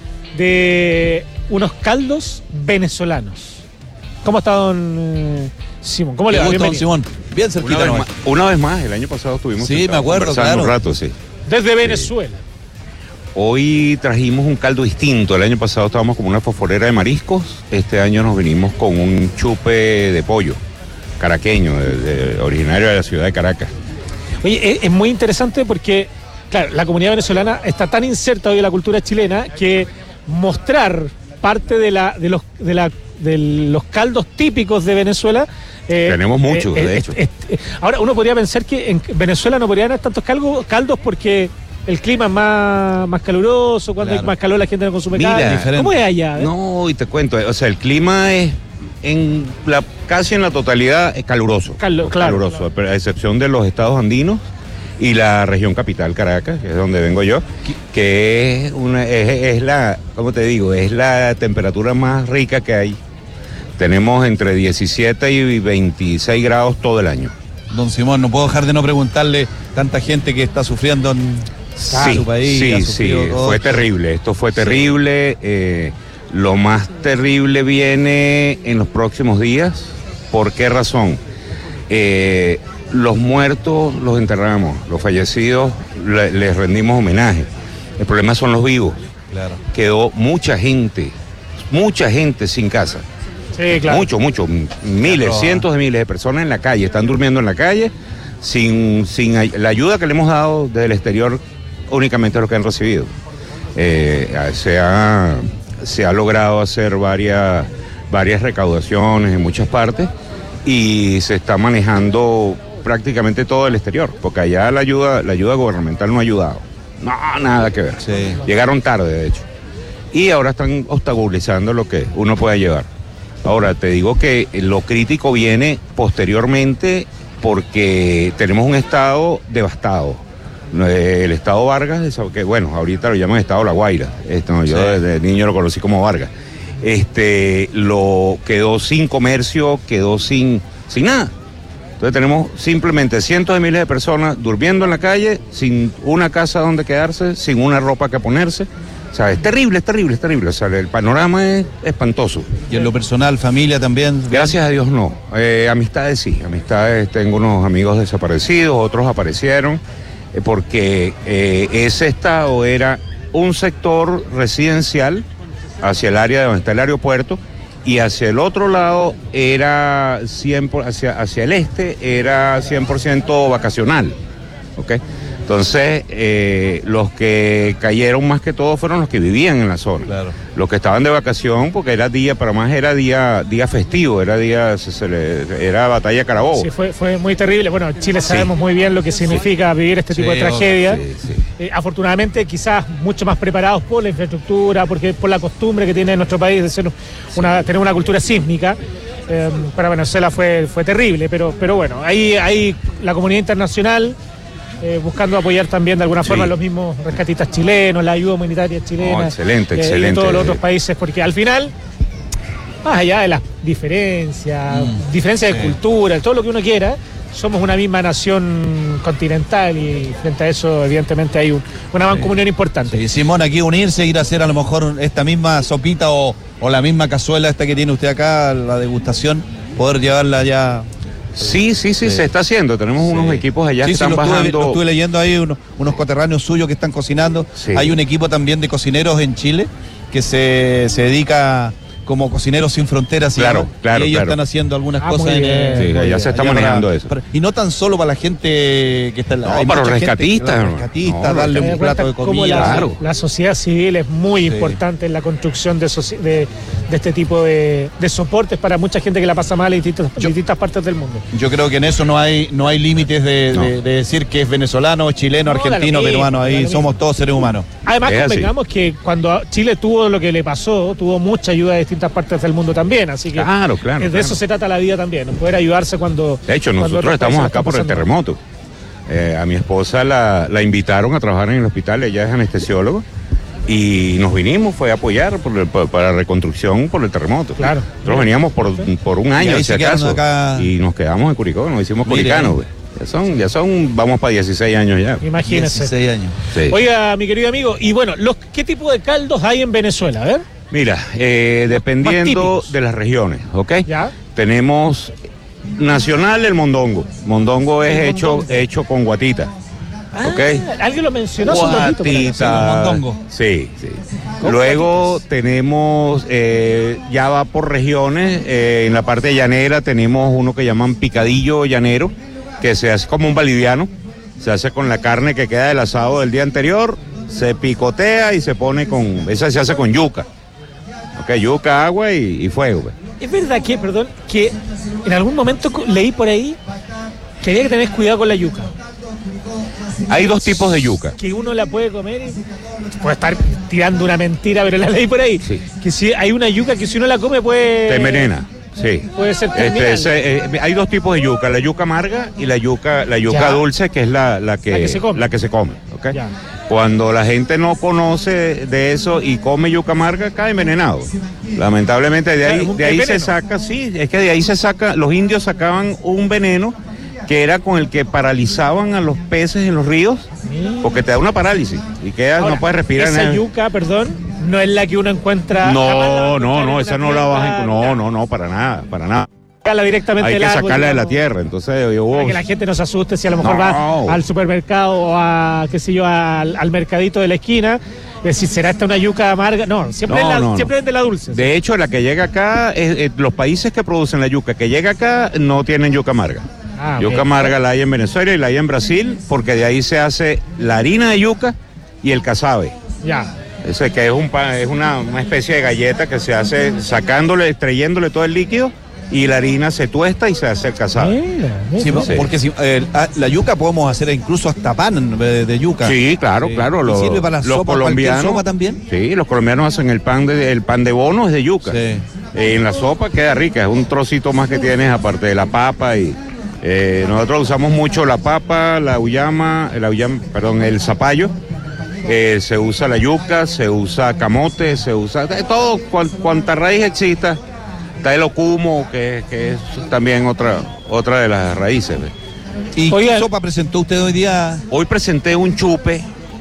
Speaker 15: de unos caldos venezolanos. ¿Cómo está, don eh, Simón? ¿Cómo le va?
Speaker 17: Gusto, don Simón. Bien cerquita.
Speaker 20: Una vez, más, una vez más, el año pasado estuvimos
Speaker 17: sí, me acuerdo, claro.
Speaker 20: un rato, sí.
Speaker 15: Desde Venezuela.
Speaker 20: Sí. Hoy trajimos un caldo distinto. El año pasado estábamos con una fosforera de mariscos. Este año nos vinimos con un chupe de pollo caraqueño, de, de, originario de la ciudad de Caracas.
Speaker 15: Oye, es, es muy interesante porque, claro, la comunidad venezolana está tan inserta hoy en la cultura chilena que mostrar parte de la de los de la de los caldos típicos de Venezuela.
Speaker 20: Eh, Tenemos muchos, eh, de
Speaker 15: eh,
Speaker 20: hecho.
Speaker 15: Eh, eh, ahora, uno podría pensar que en Venezuela no podrían haber tantos caldos, caldos porque el clima es más, más caluroso, cuando claro. hay más calor la gente no consume carne. ¿Cómo es allá? ¿eh?
Speaker 20: No, y te cuento, o sea, el clima es en la casi en la totalidad es caluroso.
Speaker 15: Cal- claro,
Speaker 20: caluroso,
Speaker 15: claro.
Speaker 20: Pero a excepción de los estados andinos y la región capital, Caracas, que es donde vengo yo, que es una es, es la, ¿cómo te digo? Es la temperatura más rica que hay. Tenemos entre diecisiete y veintiséis grados todo el año.
Speaker 17: Don Simón, no puedo dejar de no preguntarle tanta gente que está sufriendo en
Speaker 20: sí,
Speaker 17: su país.
Speaker 20: Sí, sí, todo. Fue terrible, esto fue terrible. Sí. Eh, lo más terrible viene en los próximos días. ¿Por qué razón? Eh, los muertos los enterramos, los fallecidos le, les rendimos homenaje. El problema son los vivos.
Speaker 17: Claro.
Speaker 20: Quedó mucha gente, mucha gente sin casa.
Speaker 15: Sí, claro.
Speaker 20: Mucho, mucho, miles,
Speaker 17: Claro.
Speaker 20: cientos de miles de personas en la calle, están durmiendo en la calle sin, sin ay- la ayuda que le hemos dado desde el exterior, únicamente lo que han recibido. Eh, se, ha, se ha logrado hacer varias, varias recaudaciones en muchas partes y se está manejando prácticamente todo el exterior, porque allá la ayuda, la ayuda gubernamental no ha ayudado. No, nada que ver.
Speaker 17: Sí.
Speaker 20: Llegaron tarde, de hecho. Y ahora están obstaculizando lo que uno puede llevar. Ahora, te digo que lo crítico viene posteriormente porque tenemos un estado devastado. El estado Vargas, que bueno, ahorita lo llaman estado La Guaira. Esto, no, yo
Speaker 17: Sí.
Speaker 20: desde niño lo conocí como Vargas. Este, lo quedó sin comercio, quedó sin, sin nada. Entonces tenemos simplemente cientos de miles de personas durmiendo en la calle, sin una casa donde quedarse, sin una ropa que ponerse. O sea, es terrible, es terrible, es terrible. O sea, el panorama es espantoso.
Speaker 17: Y en lo personal, familia también.
Speaker 20: Gracias a Dios no. Eh, amistades sí, amistades, tengo unos amigos desaparecidos, otros aparecieron, eh, porque eh, ese estado era un sector residencial hacia el área de donde está el aeropuerto, y hacia el otro lado era cien por, hacia, hacia el este era cien por ciento vacacional. ¿Ok? Entonces, eh, los que cayeron más que todo fueron los que vivían en la zona.
Speaker 17: Claro.
Speaker 20: Los que estaban de vacación, porque era día, para más era día, día festivo, era día, se, se le, era batalla Carabobo.
Speaker 15: Sí, fue, fue muy terrible. Bueno, en Chile sabemos
Speaker 20: Sí.
Speaker 15: muy bien lo que significa vivir este tipo
Speaker 17: Sí,
Speaker 15: de tragedia.
Speaker 20: Sí, sí.
Speaker 15: Eh, afortunadamente, quizás mucho más preparados por la infraestructura, porque por la costumbre que tiene nuestro país de ser una, tener una cultura sísmica. Eh, para Venezuela fue, fue terrible, pero, pero bueno, ahí, ahí la comunidad internacional eh, buscando apoyar también de alguna
Speaker 20: Sí.
Speaker 15: forma a los mismos rescatistas chilenos, la ayuda humanitaria chilena.
Speaker 20: No, excelente,
Speaker 15: eh,
Speaker 20: excelente.
Speaker 15: Y todos los otros países, porque al final, más allá de las diferencias,
Speaker 17: Mm.
Speaker 15: diferencias de
Speaker 17: Sí.
Speaker 15: cultura, todo lo que uno quiera, somos una misma nación continental y frente a eso evidentemente hay un- una mancomunión importante.
Speaker 17: Sí, Simón, aquí unirse, ir a hacer a lo mejor esta misma sopita o, o la misma cazuela esta que tiene usted acá, la degustación, poder llevarla ya.
Speaker 20: Sí, sí, sí,
Speaker 17: Sí.
Speaker 20: se está haciendo. Tenemos
Speaker 17: Sí.
Speaker 20: unos equipos allá
Speaker 17: Sí,
Speaker 20: que
Speaker 17: sí,
Speaker 20: están
Speaker 17: lo estuve,
Speaker 20: bajando.
Speaker 17: lo estuve leyendo ahí, unos, unos coterráneos suyos que están cocinando.
Speaker 20: Sí.
Speaker 17: Hay un equipo también de cocineros en Chile que se, se dedica como Cocineros Sin Fronteras. se
Speaker 20: Claro,
Speaker 17: llama,
Speaker 20: claro,
Speaker 17: Y ellos
Speaker 20: claro.
Speaker 17: están haciendo algunas
Speaker 15: Ah,
Speaker 17: cosas
Speaker 15: muy
Speaker 17: en,
Speaker 15: bien.
Speaker 17: eh,
Speaker 20: Sí,
Speaker 17: muy
Speaker 20: allá
Speaker 17: bien,
Speaker 20: se está
Speaker 17: allá
Speaker 20: manejando
Speaker 17: para-
Speaker 20: eso.
Speaker 17: para- y no tan solo para la gente que está en la.
Speaker 20: No,
Speaker 17: hay
Speaker 20: para
Speaker 17: mucha
Speaker 20: los
Speaker 17: gente-
Speaker 20: rescatistas,
Speaker 17: Los
Speaker 20: hermano.
Speaker 17: rescatistas,
Speaker 20: No,
Speaker 17: darle
Speaker 15: Me
Speaker 17: un
Speaker 15: doy
Speaker 17: plato
Speaker 15: cuenta
Speaker 17: de
Speaker 15: cómo
Speaker 17: comida.
Speaker 15: la,
Speaker 20: Claro.
Speaker 15: la sociedad civil es muy
Speaker 17: Sí.
Speaker 15: importante en la construcción de, soci- de, de este tipo de, de soportes para mucha gente que la pasa mal en distintas, distintas partes del mundo.
Speaker 17: Yo creo que en eso no hay no hay límites de,
Speaker 20: No.
Speaker 17: de- de decir que es venezolano, chileno,
Speaker 15: No, da lo
Speaker 17: argentino,
Speaker 15: mismo,
Speaker 17: peruano.
Speaker 15: da
Speaker 17: Ahí
Speaker 15: lo
Speaker 17: somos
Speaker 15: mismo.
Speaker 17: todos seres humanos.
Speaker 15: Además,
Speaker 20: Es así.
Speaker 15: convengamos que cuando Chile tuvo lo que le pasó, tuvo mucha ayuda de distintas partes del mundo también, así que
Speaker 20: Claro, claro,
Speaker 15: de
Speaker 20: claro.
Speaker 15: eso se trata la vida también, poder ayudarse cuando...
Speaker 20: De hecho,
Speaker 15: cuando
Speaker 20: nosotros
Speaker 15: otros
Speaker 20: estamos
Speaker 15: países
Speaker 20: acá
Speaker 15: están
Speaker 20: por el
Speaker 15: pasando.
Speaker 20: terremoto. Eh, a mi esposa la, la invitaron a trabajar en el hospital, ella es anestesióloga, y nos vinimos, fue a apoyar por el- por- para la reconstrucción por el terremoto.
Speaker 15: Claro.
Speaker 20: Nosotros veníamos por, por un
Speaker 17: Y
Speaker 20: año,
Speaker 17: ahí
Speaker 20: si
Speaker 17: se quedaron
Speaker 20: acaso,
Speaker 17: acá.
Speaker 20: y nos quedamos en Curicó, nos hicimos
Speaker 17: Mire.
Speaker 20: curicanos. güey. Ya son, ya son, vamos para dieciséis años ya.
Speaker 15: Imagínense.
Speaker 17: dieciséis años.
Speaker 20: Sí.
Speaker 15: Oiga, mi querido amigo, y bueno, los, ¿qué tipo de caldos hay en Venezuela? A ver.
Speaker 20: Mira, eh, dependiendo
Speaker 15: típicos.
Speaker 20: de las regiones, ¿ok?
Speaker 15: Ya.
Speaker 20: Tenemos nacional el mondongo. Mondongo es
Speaker 15: El
Speaker 20: hecho,
Speaker 15: mondongo.
Speaker 20: hecho con guatita.
Speaker 15: Ah,
Speaker 20: ¿Ok?
Speaker 15: alguien lo mencionó hace un ratito. por acá.
Speaker 20: Guatita.
Speaker 17: mondongo.
Speaker 20: Sí, sí. Luego tenemos, eh, ya va por regiones, eh, en la parte llanera tenemos uno que llaman picadillo llanero, que se hace como un boliviano, se hace con la carne que queda del asado del día anterior, se picotea y se pone con, esa se hace con yuca. Ok, yuca, agua y, y fuego. pues.
Speaker 15: Es verdad que, perdón, que en algún momento co- leí por ahí que había que tener cuidado con la yuca.
Speaker 20: Hay dos tipos de yuca.
Speaker 15: Que uno la puede comer y puede estar tirando una mentira, pero la leí por ahí.
Speaker 20: Sí.
Speaker 15: Que si hay una yuca que si uno la come puede...
Speaker 20: Te envenena. Sí.
Speaker 15: Puede ser
Speaker 20: Este,
Speaker 15: terminal.
Speaker 20: ese, eh, hay dos tipos de yuca, la yuca amarga y la yuca, la yuca
Speaker 15: Ya.
Speaker 20: dulce, que es la, la, que,
Speaker 15: La que se come.
Speaker 20: la que se come, ¿ok?
Speaker 15: Ya.
Speaker 20: Cuando la gente no conoce de eso y come yuca amarga, cae envenenado. Lamentablemente de ahí,
Speaker 15: Claro,
Speaker 20: de ahí
Speaker 15: es
Speaker 20: se
Speaker 15: veneno.
Speaker 20: saca, sí, es que de ahí se saca, los indios sacaban un veneno que era con el que paralizaban a los peces en los ríos, porque te da una parálisis y quedas,
Speaker 15: Ahora,
Speaker 20: no puedes respirar.
Speaker 15: esa
Speaker 20: nada.
Speaker 15: yuca, perdón, no es la que uno encuentra... jamás la va a
Speaker 20: No,
Speaker 15: encontrar
Speaker 20: no,
Speaker 15: en
Speaker 20: no,
Speaker 15: una
Speaker 20: esa no la vas a
Speaker 15: tienda,
Speaker 20: encontrar. No, no, no, para nada, para nada.
Speaker 15: sacarla directamente
Speaker 20: hay
Speaker 15: del
Speaker 20: que
Speaker 15: árbol,
Speaker 20: sacarla de la
Speaker 15: digamos.
Speaker 20: tierra. Entonces, yo,
Speaker 15: Para que la gente no se asuste si a lo mejor
Speaker 20: No.
Speaker 15: va al supermercado o a, qué sé yo, al, al mercadito de la esquina. Es decir, ¿será esta una yuca amarga? No, siempre,
Speaker 20: No,
Speaker 15: es, la,
Speaker 20: no, no.
Speaker 15: siempre es de la dulce.
Speaker 20: De hecho, la que llega acá, es- es- los países que producen la yuca que llega acá no tienen yuca amarga.
Speaker 15: Ah,
Speaker 20: yuca
Speaker 15: ok.
Speaker 20: amarga la hay en Venezuela y la hay en Brasil, porque de ahí se hace la harina de yuca y el casabe.
Speaker 15: Ya.
Speaker 20: Eso es que es, un pa- es una, una especie de galleta que se hace sacándole, extrayéndole todo el líquido y la harina se tuesta y se hace el casabe.
Speaker 17: Sí,
Speaker 20: Sí.
Speaker 17: porque si, eh, ah, la yuca podemos hacer incluso hasta pan de, de yuca.
Speaker 20: Sí, claro,
Speaker 17: Sí.
Speaker 20: claro.
Speaker 17: ¿Y
Speaker 20: Los,
Speaker 17: sirve para la
Speaker 20: los
Speaker 17: sopa,
Speaker 20: colombianos,
Speaker 17: cualquier sopa también?
Speaker 20: Sí, los colombianos hacen el pan de el pan de bono es de yuca. Eh, en la sopa queda rica, es un trocito más que tienes aparte de la papa y eh, nosotros usamos mucho la papa, la uyama, la uyama, perdón, el zapallo. Eh, se usa la yuca, se usa camote, se usa de todo cuan- cuanta raíz exista. Está el ocumo, que, que es también otra otra de las raíces. ¿Ves?
Speaker 17: ¿Y qué sopa presentó usted hoy día?
Speaker 20: Hoy presenté un chupe.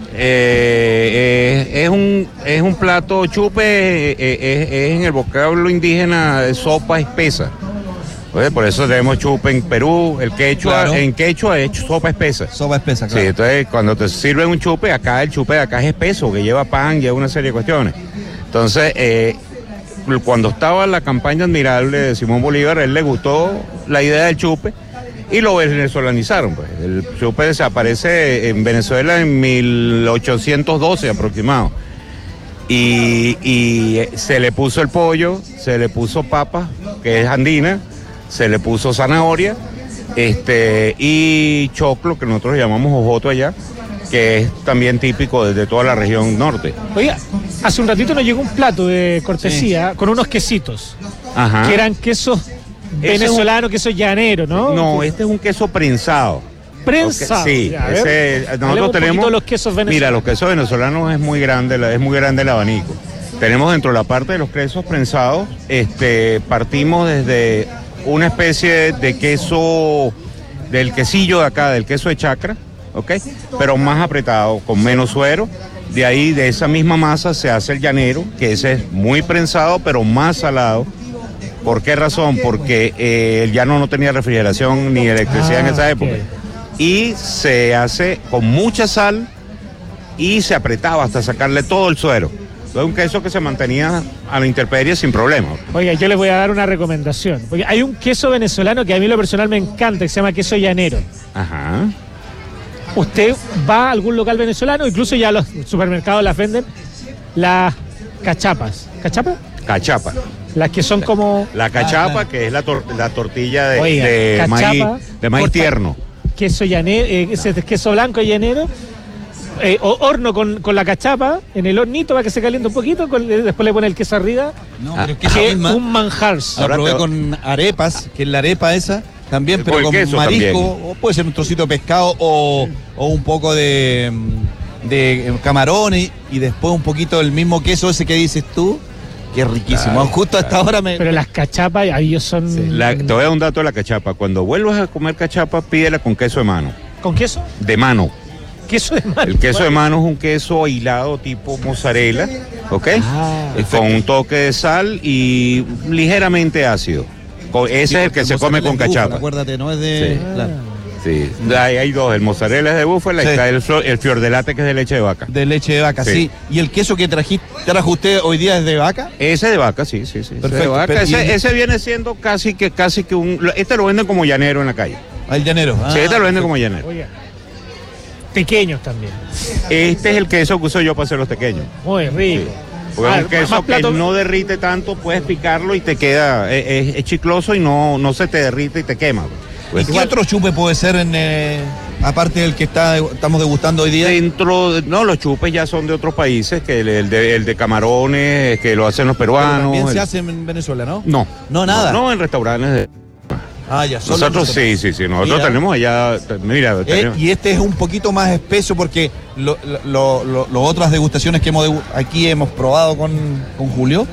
Speaker 20: eh, eh, es un es un plato chupe, eh, eh, es en el vocablo indígena de sopa espesa. Oye, por eso tenemos chupe en Perú, el quechua,
Speaker 17: Claro.
Speaker 20: en quechua es sopa espesa.
Speaker 17: Sopa espesa, claro.
Speaker 20: Sí, entonces cuando te sirven un chupe, acá el chupe de acá es espeso, que lleva pan, lleva una serie de cuestiones. Entonces, eh, cuando estaba la campaña admirable de Simón Bolívar, a él le gustó la idea del chupe y lo venezolanizaron. Pues. El chupe desaparece en Venezuela en mil ochocientos doce aproximado. Y, y se le puso el pollo, se le puso papa, que es andina, se le puso zanahoria, este, y choclo, que nosotros llamamos ojoto allá, que es también típico de toda la región norte.
Speaker 15: Oiga, hace un ratito nos llegó un plato de cortesía con unos quesitos,
Speaker 20: Ajá.
Speaker 15: que eran quesos venezolanos, quesos llaneros, ¿no?
Speaker 20: No, este es un queso prensado.
Speaker 15: Prensado.
Speaker 20: Ok, sí,
Speaker 15: Ya, a ver,
Speaker 20: ese,
Speaker 15: hablemos un
Speaker 20: nosotros
Speaker 15: poquito
Speaker 20: tenemos.
Speaker 15: de los quesos venezolanos.
Speaker 20: Mira, los quesos venezolanos es muy grande, la- es muy grande el abanico. Tenemos dentro de la parte de los quesos prensados, este, partimos desde una especie de queso, del quesillo de acá, del queso de chacra, ¿ok? Pero más apretado, con menos suero. De ahí, de esa misma masa, se hace el llanero, que ese es muy prensado, pero más salado. ¿Por qué razón? Porque eh, el llano no tenía refrigeración ni electricidad en esa época. Y se hace con mucha sal y se apretaba hasta sacarle todo el suero. Es un queso que se mantenía a la intemperie sin problema.
Speaker 15: Oiga, yo les voy a dar una recomendación. Porque hay un queso venezolano que a mí lo personal me encanta, que se llama queso llanero.
Speaker 20: Ajá.
Speaker 15: Usted va a algún local venezolano, incluso ya los supermercados las venden, las cachapas. ¿Cachapa?
Speaker 20: Cachapa.
Speaker 15: Las que son como...
Speaker 20: La cachapa, que es la, tor- la tortilla de,
Speaker 15: Oiga,
Speaker 20: de
Speaker 15: cachapa,
Speaker 20: maíz, de maíz
Speaker 15: corta-
Speaker 20: tierno.
Speaker 15: Queso llanero, eh, ese queso blanco y llanero. Eh, o- horno con, con la cachapa, en el hornito para que se caliente un poquito, con- eh, después le pone el queso arriba.
Speaker 17: No,
Speaker 20: Ah,
Speaker 17: pero es que esa
Speaker 15: que
Speaker 17: misma-
Speaker 15: un manjar.
Speaker 17: La probé con arepas, que es la arepa esa, también, pero
Speaker 20: Con el
Speaker 17: con
Speaker 20: queso
Speaker 17: marisco,
Speaker 20: también.
Speaker 17: o puede ser un trocito de pescado o, o un poco de, mm, de camarones y después un poquito del mismo queso ese que dices tú, que es riquísimo.
Speaker 20: Claro,
Speaker 17: Justo hasta ahora me...
Speaker 15: Pero las cachapas, ahí ellos son...
Speaker 20: La- te voy a dar un dato de la cachapa. Cuando vuelvas a comer cachapa, pídela con queso de mano.
Speaker 15: ¿Con queso?
Speaker 20: De mano.
Speaker 15: Queso de mano.
Speaker 20: El queso de mano es un queso hilado tipo mozzarella, ¿ok?
Speaker 15: Ah,
Speaker 20: con un toque de sal y ligeramente ácido. Co- Ese
Speaker 17: Sí,
Speaker 20: es el
Speaker 17: porque
Speaker 20: que se
Speaker 17: el
Speaker 20: come
Speaker 17: mozzarella
Speaker 20: con
Speaker 17: es búfala,
Speaker 20: cachapa.
Speaker 17: acuérdate, no es de...
Speaker 20: Sí.
Speaker 17: claro.
Speaker 20: Sí, hay, hay dos, el mozzarella es de búfala y
Speaker 17: Sí.
Speaker 20: está el, flor- el fior de latte que es de leche de vaca.
Speaker 17: De leche de vaca, sí.
Speaker 20: Sí.
Speaker 17: ¿Y el queso que trají, trajo usted hoy día es de vaca?
Speaker 20: Ese de vaca, sí, sí, sí. ese de
Speaker 17: Perfecto,
Speaker 20: vaca.
Speaker 17: pero-
Speaker 20: Ese,
Speaker 17: y-
Speaker 20: ese viene siendo casi que casi que un. Este lo venden como llanero en la calle.
Speaker 17: El llanero.
Speaker 20: sí, este lo venden como llanero.
Speaker 15: Oiga, pequeños también.
Speaker 20: Este es el queso que uso yo para hacer los pequeños.
Speaker 15: Muy rico.
Speaker 20: Porque
Speaker 15: Ah,
Speaker 20: es un queso
Speaker 15: más
Speaker 20: que
Speaker 15: plato-
Speaker 20: no derrite tanto, puedes picarlo y te queda, es, es- es chicloso y no, no se te derrite y te quema. Pues,
Speaker 17: ¿Y qué otro chupe puede ser en, eh, aparte del que está, estamos degustando hoy día?
Speaker 20: Dentro, de- no, los chupes ya son de otros países, que el, el de, el de camarones, que lo hacen los
Speaker 17: Pero
Speaker 20: peruanos.
Speaker 17: también se
Speaker 20: el-
Speaker 17: hace en Venezuela, ¿no?
Speaker 20: No.
Speaker 17: No, nada.
Speaker 20: No, en restaurantes. de-
Speaker 17: Ah, ya, solo
Speaker 20: Nosotros
Speaker 17: nosotros.
Speaker 20: sí, sí, sí. Nosotros
Speaker 17: Mira.
Speaker 20: tenemos allá, te- mira,
Speaker 17: Eh,
Speaker 20: tenemos-
Speaker 17: y este es un poquito más espeso porque lo, lo- lo- lo otras degustaciones que hemos degu- aquí hemos probado con, con Julio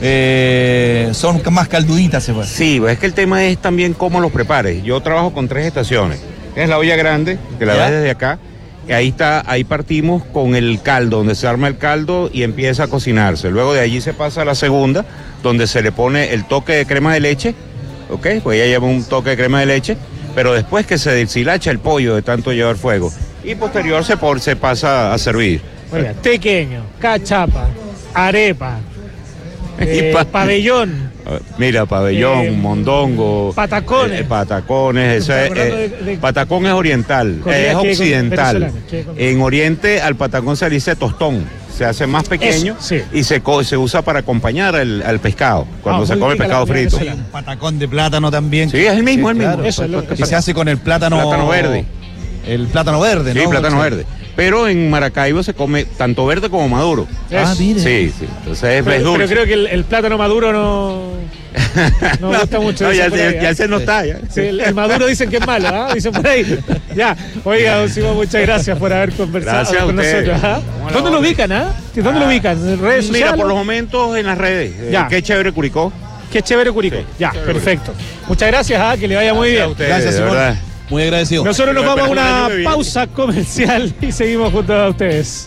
Speaker 17: eh, son más calduditas, se puede.
Speaker 20: Sí, es que el tema es también cómo los prepares. Yo trabajo con tres estaciones. Es la olla grande, que la
Speaker 17: ¿Ya?
Speaker 20: ves desde acá. Y ahí está, ahí partimos con el caldo, donde se arma el caldo y empieza a cocinarse. Luego de allí se pasa a la segunda, donde se le pone el toque de crema de leche ¿ok? Pues ella lleva un toque de crema de leche, pero después que se deshilacha el pollo de tanto llevar fuego y posterior se, por, se pasa a servir.
Speaker 15: Oiga, tequeño, cachapa, arepa, eh,
Speaker 20: pa
Speaker 15: pabellón.
Speaker 20: Mira, pabellón,
Speaker 15: eh,
Speaker 20: mondongo,
Speaker 15: patacones.
Speaker 20: Eh, patacones, eso es, eh, de, de... patacón es oriental, eh, es occidental. En Oriente al patacón se le dice tostón, se hace más pequeño eso, sí. y se, se usa para acompañar el, al pescado, cuando ah, se come el pescado la, frito.
Speaker 17: Hay un patacón de plátano también.
Speaker 20: Sí, es el mismo, sí, el mismo.
Speaker 17: Claro, eso es lo que se hace con el plátano,
Speaker 20: plátano verde.
Speaker 17: El plátano verde, ¿no?
Speaker 20: Sí, plátano sí. verde. Pero en Maracaibo se come tanto verde como maduro.
Speaker 17: Ah, mire.
Speaker 20: Sí, sí. Entonces
Speaker 15: pero,
Speaker 20: es dulce.
Speaker 15: Pero creo que el, el plátano maduro no, no, no gusta mucho.
Speaker 20: No, ya,
Speaker 15: ya,
Speaker 20: ya, ya se nos está. Ya.
Speaker 15: Sí, el, el maduro dicen que es malo, ¿ah? ¿eh? Dicen por ahí. Ya. Oiga, don Simón, muchas gracias por haber conversado
Speaker 20: gracias
Speaker 15: con nosotros. ¿Ah? ¿Dónde lo ubican, ah? ¿Dónde ah, lo ubican? ¿En redes sociales?
Speaker 20: Mira, por los momentos en las redes.
Speaker 15: Ya.
Speaker 20: Eh, qué chévere Curicó.
Speaker 15: Qué chévere Curicó. Sí, ya, chévere. Perfecto. Muchas gracias, ¿ah? Que le vaya muy
Speaker 20: gracias
Speaker 15: bien.
Speaker 20: A ustedes,
Speaker 17: gracias, Simón. Muy agradecido.
Speaker 15: Nosotros nos vamos a una pausa comercial y seguimos junto a ustedes.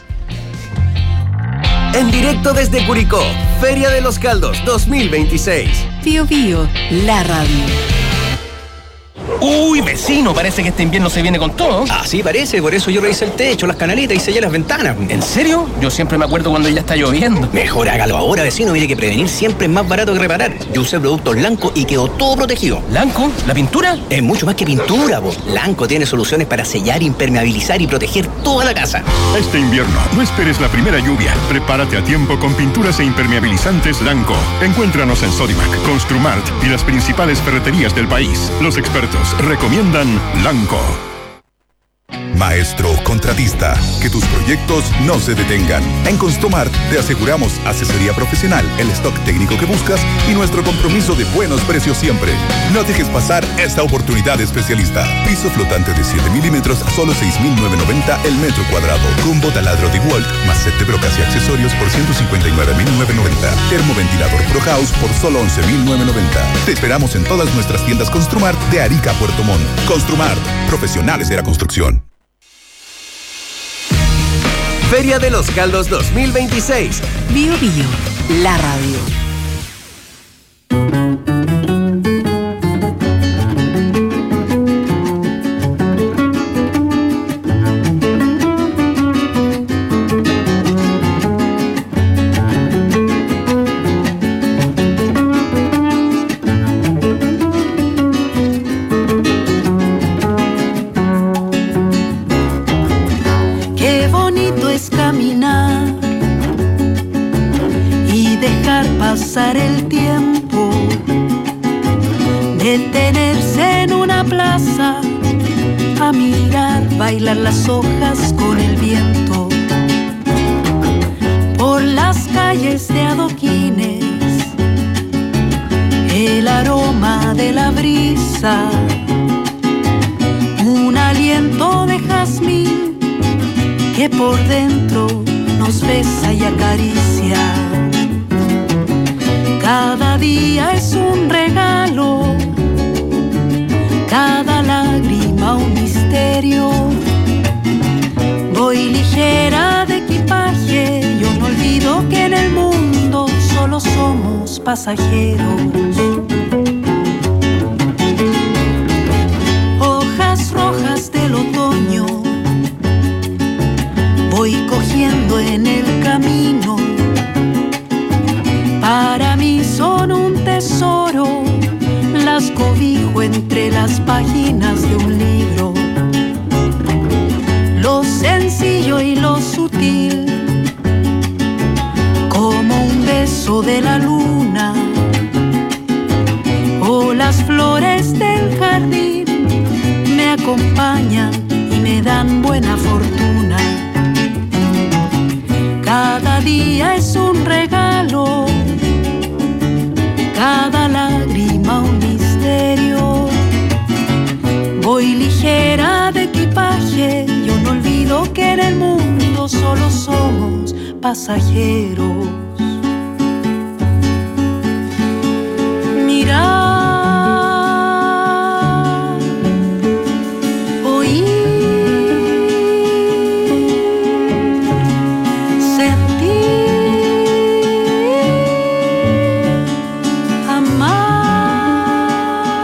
Speaker 14: En directo desde Curicó, Feria de los Caldos dos mil veintiséis.
Speaker 9: Bío Bío, la radio.
Speaker 10: Uy, vecino, parece que este invierno se viene con todo.
Speaker 11: Así parece, por eso yo revisé el techo, las canaletas y sellé las ventanas.
Speaker 10: ¿En serio? Yo siempre me acuerdo cuando ya está lloviendo.
Speaker 11: Mejor hágalo ahora, vecino, mire que prevenir siempre es más barato que reparar. Yo usé productos Lanco y quedó todo protegido.
Speaker 10: ¿Lanco? ¿La pintura?
Speaker 11: Es mucho más que pintura, vos. Lanco tiene soluciones para sellar, impermeabilizar y proteger toda la casa.
Speaker 12: Este invierno, no esperes la primera lluvia. Prepárate a tiempo con pinturas e impermeabilizantes Lanco. Encuéntranos en Sodimac, Construmart y las principales ferreterías del país. Los expertos recomiendan Lanco.
Speaker 13: Maestro contratista, que tus proyectos no se detengan. En Construmart te aseguramos asesoría profesional, el stock técnico que buscas y nuestro compromiso de buenos precios siempre. No dejes pasar esta oportunidad especialista. Piso flotante de siete milímetros a solo seis mil novecientos noventa el metro cuadrado. Combo taladro de Walt más set de brocas y accesorios por ciento cincuenta y nueve mil novecientos noventa. Termoventilador Pro House por solo once mil novecientos noventa. Te esperamos en todas nuestras tiendas Construmart de Arica a Puerto Montt. Construmart, profesionales de la construcción.
Speaker 14: Feria de los Caldos dos mil veintiséis.
Speaker 9: Bío Bío, la radio.
Speaker 21: Pasar el tiempo, detenerse en una plaza, a mirar bailar las hojas con el viento, por las calles de adoquines, el aroma de la brisa, un aliento de jazmín que por dentro nos besa y acaricia. Cada día es un regalo, cada lágrima un misterio. Voy ligera de equipaje, yo no olvido que en el mundo solo somos pasajeros. Hojas rojas del otoño, voy cogiendo en el camino. Para mí son un tesoro, las cobijo entre las páginas de un libro. Lo sencillo y lo sutil, como un beso de la luna, o las flores del jardín, me acompañan y me dan buena fortuna. Cada día es un regalo, cada lágrima un misterio. Voy ligera de equipaje, yo no olvido que en el mundo solo somos pasajeros. Mirar, oír, sentir, amar.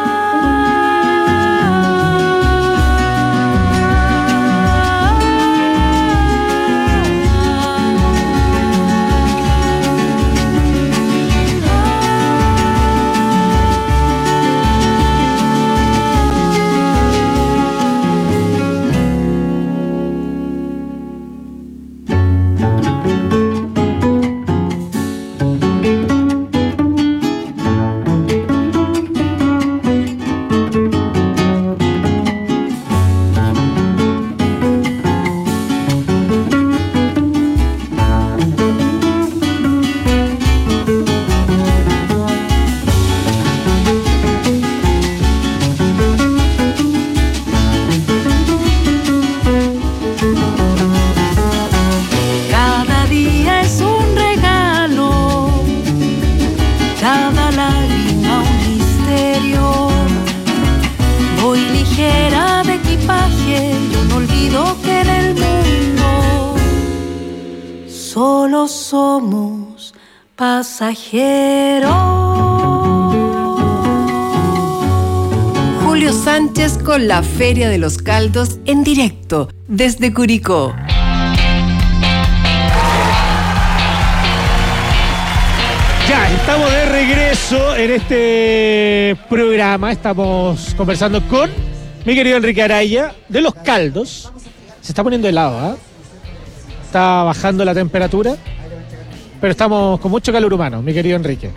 Speaker 21: Voy ligera de equipaje, yo no olvido que en el mundo solo somos pasajeros.
Speaker 9: Julio Sánchez con la Feria de los Caldos en directo desde Curicó.
Speaker 15: Ya, estamos de regreso en este programa. Estamos conversando con mi querido Enrique Araya de Los Caldos. Se está poniendo helado, ¿eh? Está bajando la temperatura, pero estamos con mucho calor humano, mi querido Enrique.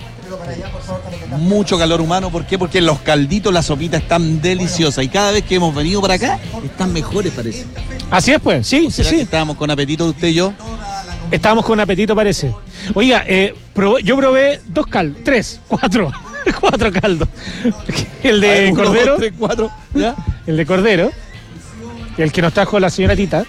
Speaker 17: Mucho calor humano, ¿por qué? Porque en Los Calditos la sopita es tan deliciosa y cada vez que hemos venido para acá están mejores, parece.
Speaker 15: Así es, pues, sí, sí, sí.
Speaker 17: Estábamos con apetito usted y yo.
Speaker 15: Estábamos con apetito, parece. Oiga, eh, probé, yo probé dos caldos, tres, cuatro, cuatro caldos. El de
Speaker 17: ver, uno,
Speaker 15: cordero,
Speaker 17: dos, tres, cuatro, ¿ya?
Speaker 15: El de cordero, el que nos trajo la señora Tita.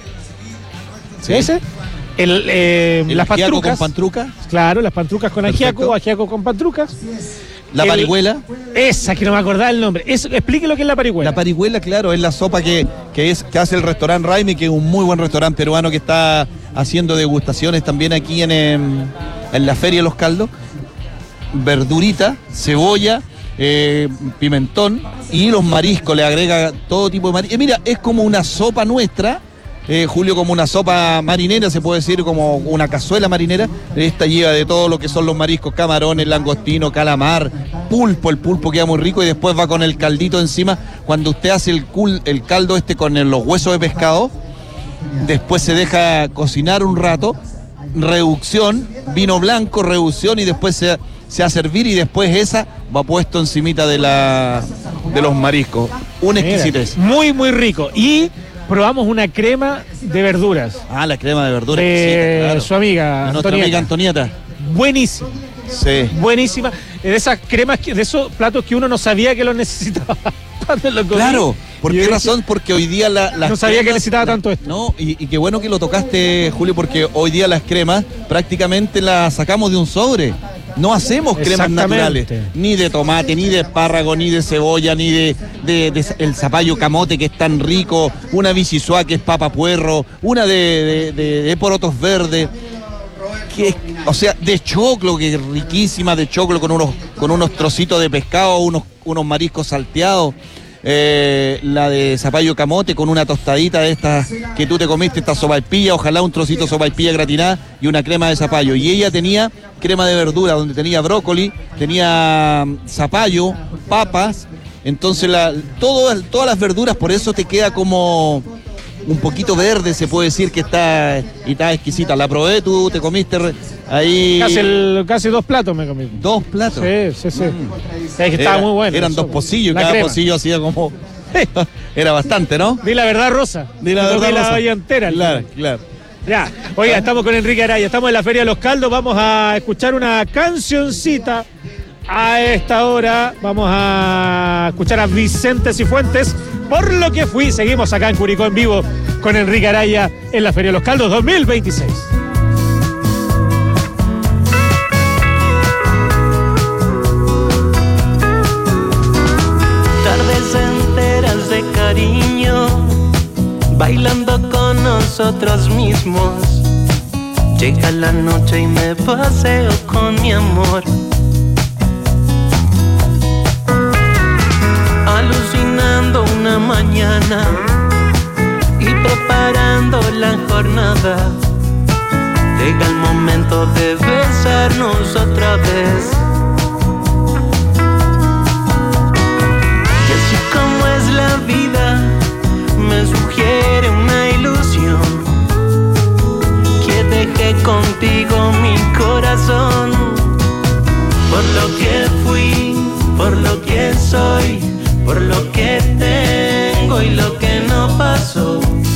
Speaker 15: ¿Sí? Ese? El, eh,
Speaker 17: el
Speaker 15: las pantrucas.
Speaker 17: con pantrucas.
Speaker 15: Claro, las pantrucas con ajiaco, ajiaco con pantrucas.
Speaker 17: La
Speaker 15: el,
Speaker 17: parihuela.
Speaker 15: Esa, que no me acordaba el nombre. Eso, explique lo que es la parihuela.
Speaker 17: La parihuela, claro, es la sopa que, que, es, que hace el restaurante Raimi, que es un muy buen restaurante peruano que está haciendo degustaciones también aquí en, en, en la Feria de los Caldos. Verdurita, cebolla, eh, pimentón y los mariscos, le agrega todo tipo de mariscos. Eh, mira, es como una sopa nuestra. Eh, Julio, como una sopa marinera, se puede decir como una cazuela marinera. Esta lleva de todo lo que son los mariscos, camarones, langostino, calamar, pulpo. El pulpo queda muy rico y después va con el caldito encima. Cuando usted hace el, cul, el caldo este con el, los huesos de pescado, después se deja cocinar un rato, reducción, vino blanco, reducción y después se, se hace hervir y después esa va puesto encimita de, la, de los mariscos. Una exquisitez.
Speaker 15: Muy, muy rico. Y probamos una crema de verduras.
Speaker 17: Ah, la crema de verduras.
Speaker 15: De
Speaker 17: sí, claro.
Speaker 15: su amiga
Speaker 17: de nuestra
Speaker 15: Antonieta.
Speaker 17: amiga Antonieta.
Speaker 15: Buenísima.
Speaker 17: Sí.
Speaker 15: Buenísima. De esas cremas, que, de esos platos que uno no sabía que los necesitaba. Lo
Speaker 17: claro. ¿Por qué razón? Porque hoy día la, las
Speaker 15: no sabía
Speaker 17: cremas,
Speaker 15: que necesitaba tanto esto.
Speaker 17: No, y, y qué bueno que lo tocaste, Julio, porque hoy día las cremas prácticamente las sacamos de un sobre. No hacemos cremas naturales, ni de tomate, ni de espárrago, ni de cebolla, ni de, de, de el zapallo camote que es tan rico, una bichisua que es papa puerro, una de, de, de, de porotos verdes, que es, o sea, de choclo, que es riquísima, de choclo con unos, con unos trocitos de pescado, unos, unos mariscos salteados. Eh, la de zapallo camote con una tostadita de estas que tú te comiste, esta sopaipilla, ojalá un trocito de sopaipilla gratinada y una crema de zapallo. Y ella tenía crema de verdura, donde tenía brócoli, tenía zapallo, papas, entonces la, todo, todas las verduras, por eso te queda como un poquito verde, se puede decir que está, y está exquisita. La probé, tú te comiste ahí.
Speaker 15: Casi, el, casi dos platos me comí.
Speaker 17: ¿Dos platos?
Speaker 15: Sí, sí, sí.
Speaker 17: Mm.
Speaker 15: Es que estaba
Speaker 17: Era,
Speaker 15: muy bueno.
Speaker 17: Eran
Speaker 15: eso.
Speaker 17: dos pocillos,
Speaker 15: la
Speaker 17: cada
Speaker 15: crema.
Speaker 17: pocillo hacía como. Era bastante, ¿no?
Speaker 15: Di la verdad, Rosa.
Speaker 17: Di la verdad,
Speaker 15: la
Speaker 17: Rosa.
Speaker 15: olla entera.
Speaker 17: Claro, claro.
Speaker 15: Ya, oiga, estamos con Enrique Araya, estamos en la Feria de los Caldos, vamos a escuchar una cancioncita a esta hora, vamos a escuchar a Vicente Cifuentes, Por lo que fui, seguimos acá en Curicó en vivo con Enrique Araya en la Feria de los Caldos dos mil veintiséis.
Speaker 2: Tardes enteras de cariño, bailando con nosotros mismos. Llega la noche y me paseo con mi amor, alucinando una mañana y preparando la jornada. Llega el momento de besarnos otra vez. Y así como es la vida, me sugiere una ilusión, que dejé contigo mi corazón. Por lo que fui, por lo que soy, por lo que tengo y lo que no pasó,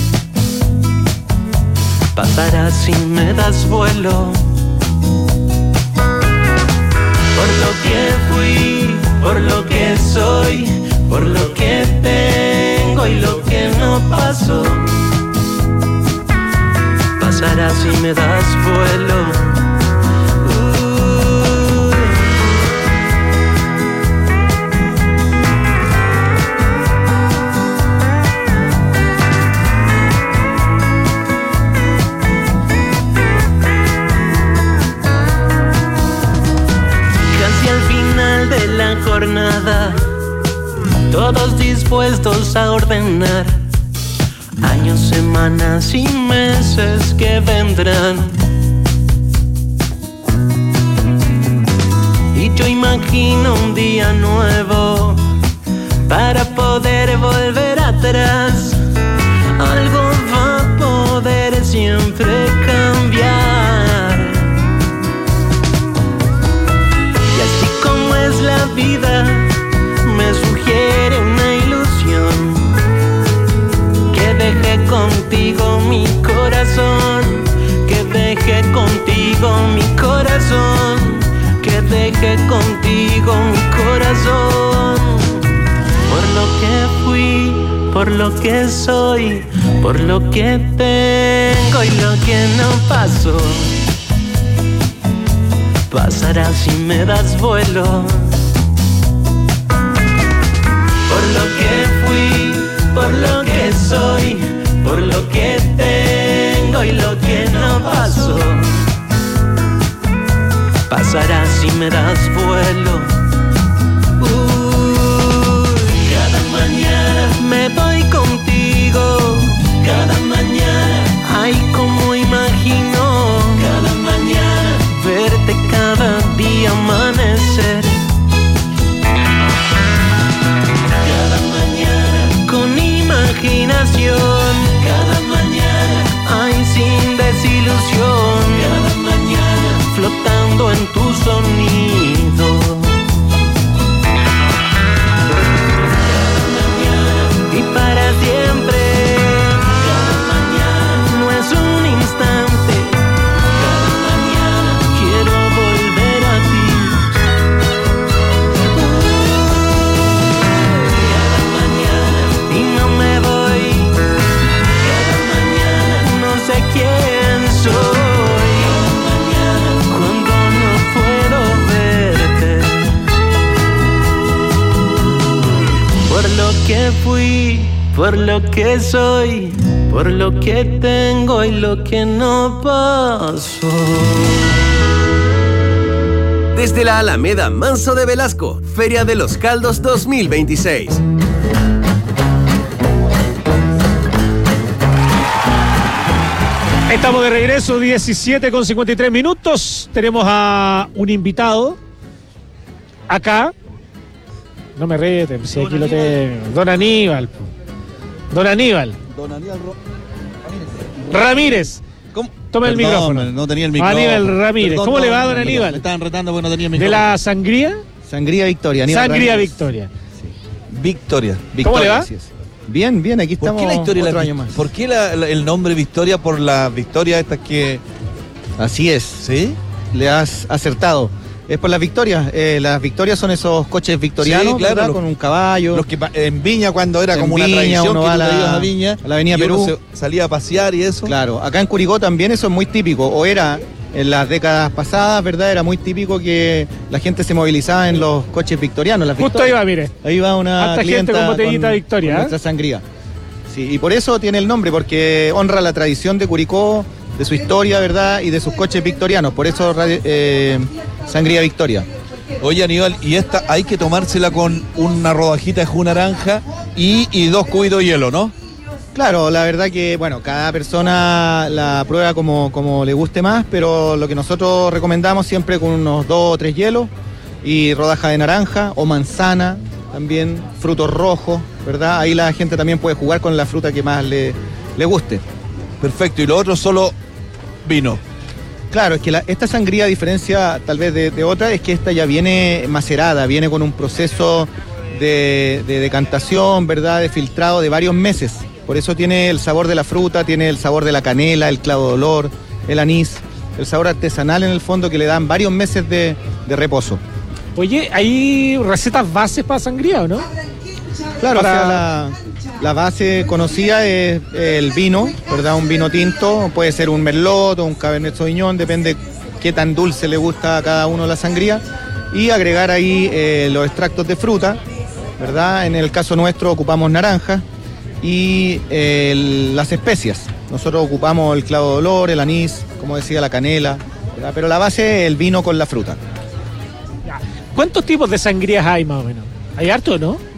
Speaker 2: pasará si me das vuelo. Por lo que fui, por lo que soy, por lo que tengo y lo que no pasó, pasará si me das vuelo. todos dispuestos a ordenar años, semanas y meses que vendrán. Y yo imagino un día nuevo para poder volver atrás. Algo va a poder siempre cambiar. Y así como es la vida, me sugiere una ilusión, que deje contigo mi corazón, que deje contigo mi corazón, que deje contigo mi corazón. Por lo que fui, por lo que soy, por lo que tengo y lo que no pasó, pasará si me das vuelo. Por lo que fui, por lo que soy, por lo que tengo y lo que no pasó, pasará si me das vuelo. Cada mañana me voy contigo, cada mañana, ay como imagino, cada mañana verte cada día amanecer, cada mañana con imaginación, cada mañana, ay sin desilusión, cada mañana flotando en tu sonido. Y para siempre, cada mañana, no es un instante, cada mañana quiero volver a ti. Cada mañana, y no me voy, cada mañana, no sé quién soy, cada mañana, cuando no puedo verte. Por lo que fui, por lo que soy, por lo que tengo y lo que no pasó.
Speaker 14: Desde la Alameda Manso de Velasco, Feria de los Caldos dos mil veintiséis.
Speaker 15: Estamos de regreso, diecisiete con cincuenta y tres minutos. Tenemos a un invitado acá. No me rete, si aquí lo tengo. Don Aníbal. Don Aníbal.
Speaker 17: Don Aníbal
Speaker 15: Ramírez.
Speaker 17: ¿Cómo?
Speaker 15: Toma el
Speaker 17: Perdón,
Speaker 15: micrófono.
Speaker 17: No tenía el micrófono.
Speaker 15: Aníbal Ramírez.
Speaker 17: Perdón,
Speaker 15: ¿Cómo
Speaker 17: no,
Speaker 15: le va,
Speaker 17: no,
Speaker 15: don
Speaker 17: no,
Speaker 15: Aníbal?
Speaker 17: Me estaban retando porque no tenía el
Speaker 15: ¿De
Speaker 17: micrófono.
Speaker 15: la sangría?
Speaker 17: Sangría Victoria. Aníbal
Speaker 15: Sangría
Speaker 17: Ramírez.
Speaker 15: Victoria.
Speaker 17: Victoria. Victoria.
Speaker 15: ¿Cómo le va?
Speaker 17: Así es. Bien, bien, aquí
Speaker 3: ¿Por
Speaker 17: estamos
Speaker 3: qué la historia
Speaker 17: otro
Speaker 3: la,
Speaker 17: año más.
Speaker 3: ¿Por qué la, la, el nombre Victoria? Por las victorias estas que...
Speaker 17: Así es.
Speaker 3: ¿Sí?
Speaker 17: Le has acertado. Es por las victorias. Eh, las victorias son esos coches victorianos,
Speaker 3: Sí, claro,
Speaker 17: ¿verdad?
Speaker 3: los-
Speaker 17: Con un caballo.
Speaker 3: Los que pa- en Viña, cuando era
Speaker 17: En
Speaker 3: como una
Speaker 17: Viña,
Speaker 3: tradición
Speaker 17: uno
Speaker 3: que
Speaker 17: va
Speaker 3: tú
Speaker 17: a
Speaker 3: te
Speaker 17: la-
Speaker 3: ibas a Viña,
Speaker 17: a la Avenida
Speaker 3: y uno
Speaker 17: Perú.
Speaker 3: se salía a pasear y eso.
Speaker 17: Claro, acá en Curicó también eso es muy típico, o era en las décadas pasadas, ¿verdad? Era muy típico que la gente se movilizaba en los coches victorianos. Las
Speaker 15: Justo
Speaker 17: Victorias.
Speaker 15: ahí va, mire.
Speaker 17: Ahí va una
Speaker 15: Harta gente
Speaker 17: clienta
Speaker 15: con botellita Victoria,
Speaker 17: con
Speaker 15: ¿eh?
Speaker 17: nuestra sangría. Sí, y por eso tiene el nombre, porque honra la tradición de Curicó, de su historia, ¿verdad? Y de sus coches victorianos. Por eso radio- eh, Sangría Victoria.
Speaker 3: Oye, Aníbal, y esta hay que tomársela con una rodajita de jugo naranja y, y dos cubitos de hielo, ¿no?
Speaker 17: Claro, la verdad que, bueno, cada persona la prueba como, como le guste más, pero lo que nosotros recomendamos siempre con unos dos o tres hielos y rodaja de naranja o manzana, también frutos rojos, ¿verdad? Ahí la gente también puede jugar con la fruta que más le, le guste.
Speaker 3: Perfecto, y lo otro solo vino.
Speaker 17: Claro, es que la- esta sangría, a diferencia tal vez de, de otra, es que esta ya viene macerada, viene con un proceso de, de decantación, ¿verdad? De filtrado de varios meses. Por eso tiene el sabor de la fruta, tiene el sabor de la canela, el clavo de olor, el anís, el sabor artesanal en el fondo que le dan varios meses de, de reposo.
Speaker 15: Oye, ¿hay recetas bases para sangría o no?
Speaker 17: Claro,
Speaker 15: Para-
Speaker 17: o sea, la, la base conocida es el vino, ¿verdad? Un vino tinto, puede ser un merlot o un cabernet sauvignon, depende qué tan dulce le gusta a cada uno la sangría. Y agregar ahí eh, los extractos de fruta, ¿verdad? En el caso nuestro ocupamos naranja y eh, el- las especias. Nosotros ocupamos el clavo de olor, el anís, como decía, la canela, ¿verdad? Pero la base es el vino con la fruta.
Speaker 15: ¿Cuántos tipos de sangrías hay más o menos? ¿Hay harto, no?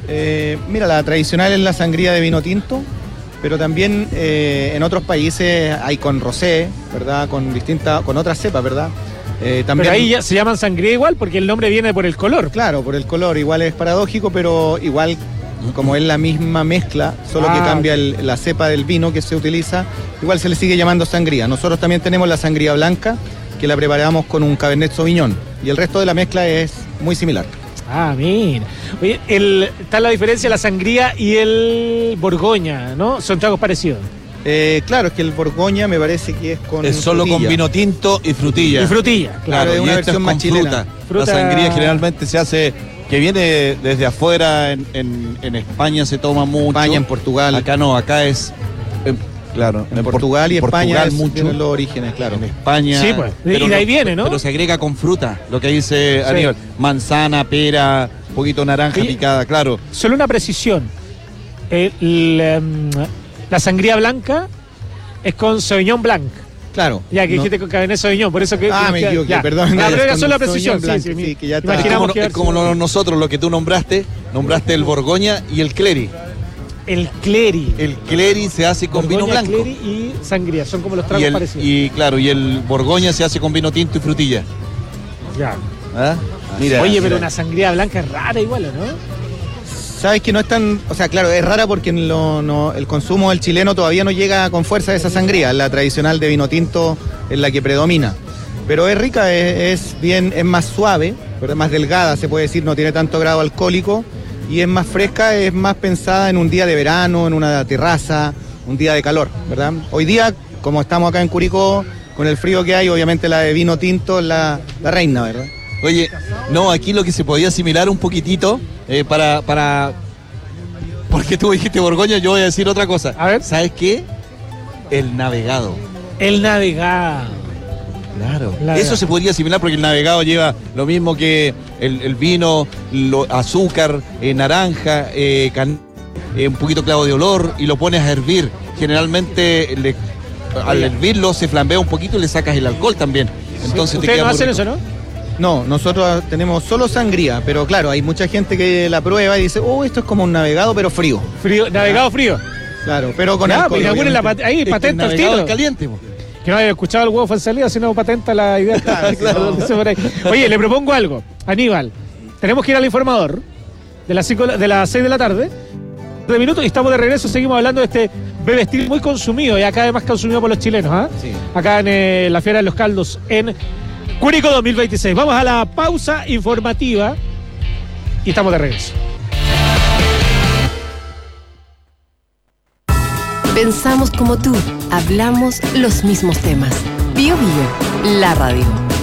Speaker 4: Eh, mira, la tradicional es la sangría de vino tinto, pero también eh, en otros países hay con rosé, ¿verdad? Con distintas, con otras cepas, ¿verdad? Eh, también,
Speaker 15: pero ahí ya se llaman sangría igual porque el nombre viene por el color.
Speaker 4: Claro, por el color, igual es paradójico, pero igual como es la misma mezcla, solo ah, que cambia el, la cepa del vino que se utiliza, igual se le sigue llamando sangría. Nosotros también tenemos la sangría blanca, que la preparamos con un Cabernet Sauvignon, y el resto de la mezcla es muy similar.
Speaker 15: Ah, mira. Oye, el, está la diferencia la sangría y el Borgoña, ¿no? Son tragos parecidos.
Speaker 4: Eh, claro, es que el Borgoña me parece que es con
Speaker 3: Es solo
Speaker 4: frutilla.
Speaker 3: con vino tinto y frutilla.
Speaker 15: Y frutilla,
Speaker 4: claro, claro es una versión es más chilena.
Speaker 3: Fruta.
Speaker 15: Fruta.
Speaker 3: La sangría generalmente se hace, que viene desde afuera, en, en, en España se toma mucho.
Speaker 4: España, en Portugal.
Speaker 3: Acá no, acá es... Eh, claro,
Speaker 4: en, en Portugal y España
Speaker 3: Portugal
Speaker 4: es,
Speaker 3: mucho.
Speaker 4: Tienen los orígenes, claro.
Speaker 3: En España...
Speaker 15: Sí, pues. Y de ahí viene, ¿no?
Speaker 3: Pero se agrega con fruta, lo que dice
Speaker 15: Sí.
Speaker 3: Aníbal. Manzana, pera, un poquito naranja
Speaker 15: Oye,
Speaker 3: picada, claro.
Speaker 15: Solo una precisión. El, el, um, la sangría blanca es con Sauvignon Blanc.
Speaker 4: Claro.
Speaker 15: Ya que
Speaker 4: no.
Speaker 15: dijiste con Cabernet Sauvignon, por eso que...
Speaker 4: Ah,
Speaker 15: que,
Speaker 4: me equivoqué,
Speaker 15: ya.
Speaker 4: perdón.
Speaker 15: No, pero era
Speaker 4: con
Speaker 15: solo la precisión.
Speaker 4: Sauvignon
Speaker 15: Sí,
Speaker 4: Blanc,
Speaker 15: sí,
Speaker 4: sí, que ya está.
Speaker 15: imaginamos
Speaker 3: Es como,
Speaker 15: que
Speaker 3: es como nosotros, lo que tú nombraste, nombraste el Borgoña y el Cleri.
Speaker 15: El Cleri.
Speaker 3: El Cleri se hace con
Speaker 15: Borgoña,
Speaker 3: vino blanco.
Speaker 15: Cleri y sangría, son como los tragos
Speaker 3: Y, el,
Speaker 15: parecidos.
Speaker 3: y claro, y el Borgoña se hace con vino tinto y frutilla.
Speaker 15: Ya.
Speaker 3: ¿Ah?
Speaker 15: Mira, Oye,
Speaker 3: mira.
Speaker 15: pero una sangría blanca es rara igual, ¿o no?
Speaker 4: Sabes que no es tan, o sea, claro, es rara porque lo, no, el consumo del chileno todavía no llega con fuerza de esa sangría, la tradicional de vino tinto es la que predomina. Pero es rica, es, es bien, es más suave, pero es más delgada, se puede decir, no tiene tanto grado alcohólico y es más fresca, es más pensada en un día de verano, en una terraza, un día de calor, ¿verdad? Hoy día, como estamos acá en Curicó, con el frío que hay, obviamente la de vino tinto es la, la reina, ¿verdad?
Speaker 3: Oye, no, aquí lo que se podía asimilar un poquitito eh, para, para... Porque tú dijiste Borgoña, yo voy a decir otra cosa.
Speaker 15: A ver.
Speaker 3: ¿Sabes qué? El navegado.
Speaker 15: El navegado.
Speaker 3: Claro.
Speaker 15: La
Speaker 3: Eso
Speaker 15: verdad.
Speaker 3: se podría asimilar porque el navegado lleva lo mismo que el, el vino, lo, azúcar, eh, naranja, eh, can, eh, un poquito clavo de olor y lo pones a hervir. Generalmente le, al hervirlo se flambea un poquito y le sacas el alcohol también. Entonces te
Speaker 15: Ustedes
Speaker 3: queda
Speaker 15: no
Speaker 3: muy
Speaker 15: hacen
Speaker 3: rico.
Speaker 15: eso, ¿no?
Speaker 4: No, nosotros tenemos solo sangría, pero claro, hay mucha gente que la prueba y dice, oh, esto es como un navegado, pero frío.
Speaker 15: Frío, navegado frío.
Speaker 4: Claro, pero con
Speaker 15: Ya,
Speaker 4: alcohol.
Speaker 15: pues, inaugure la
Speaker 4: obviamente.
Speaker 15: pat- ahí,
Speaker 3: Es que el
Speaker 15: patenta el
Speaker 3: navegado
Speaker 15: tiro.
Speaker 3: es caliente, po.
Speaker 15: Que no haya escuchado el huevo fue en salida, sino patenta la idea.
Speaker 4: Claro.
Speaker 15: Eso por ahí. Oye, le propongo algo. Aníbal, tenemos que ir al informador de las, cinco, de las seis de la tarde. De minutos y estamos de regreso. Seguimos hablando de este bebé estilo muy consumido y acá además consumido por los chilenos. ¿Ah?
Speaker 4: Sí.
Speaker 15: Acá en eh, la Fiera de los Caldos en Curicó dos mil veintiséis. Vamos a la pausa informativa y estamos de regreso.
Speaker 9: Pensamos como tú, hablamos los mismos temas. Bio Bio, la radio.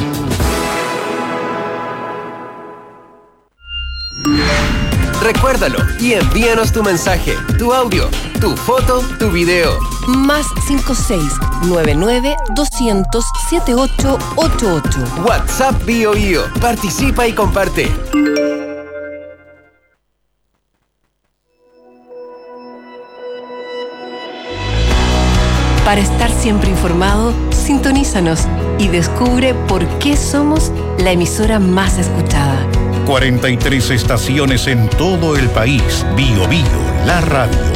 Speaker 14: Recuérdalo y envíanos tu mensaje, tu audio, tu foto, tu video.
Speaker 9: Más cinco seis nueve nueve dos cero cero siete ocho ocho ocho.
Speaker 14: WhatsApp Bio Bio. Participa y comparte.
Speaker 9: Para estar siempre informado, sintonízanos y descubre por qué somos la emisora más escuchada.
Speaker 7: cuarenta y tres estaciones en todo el país. Bio Bio, la radio.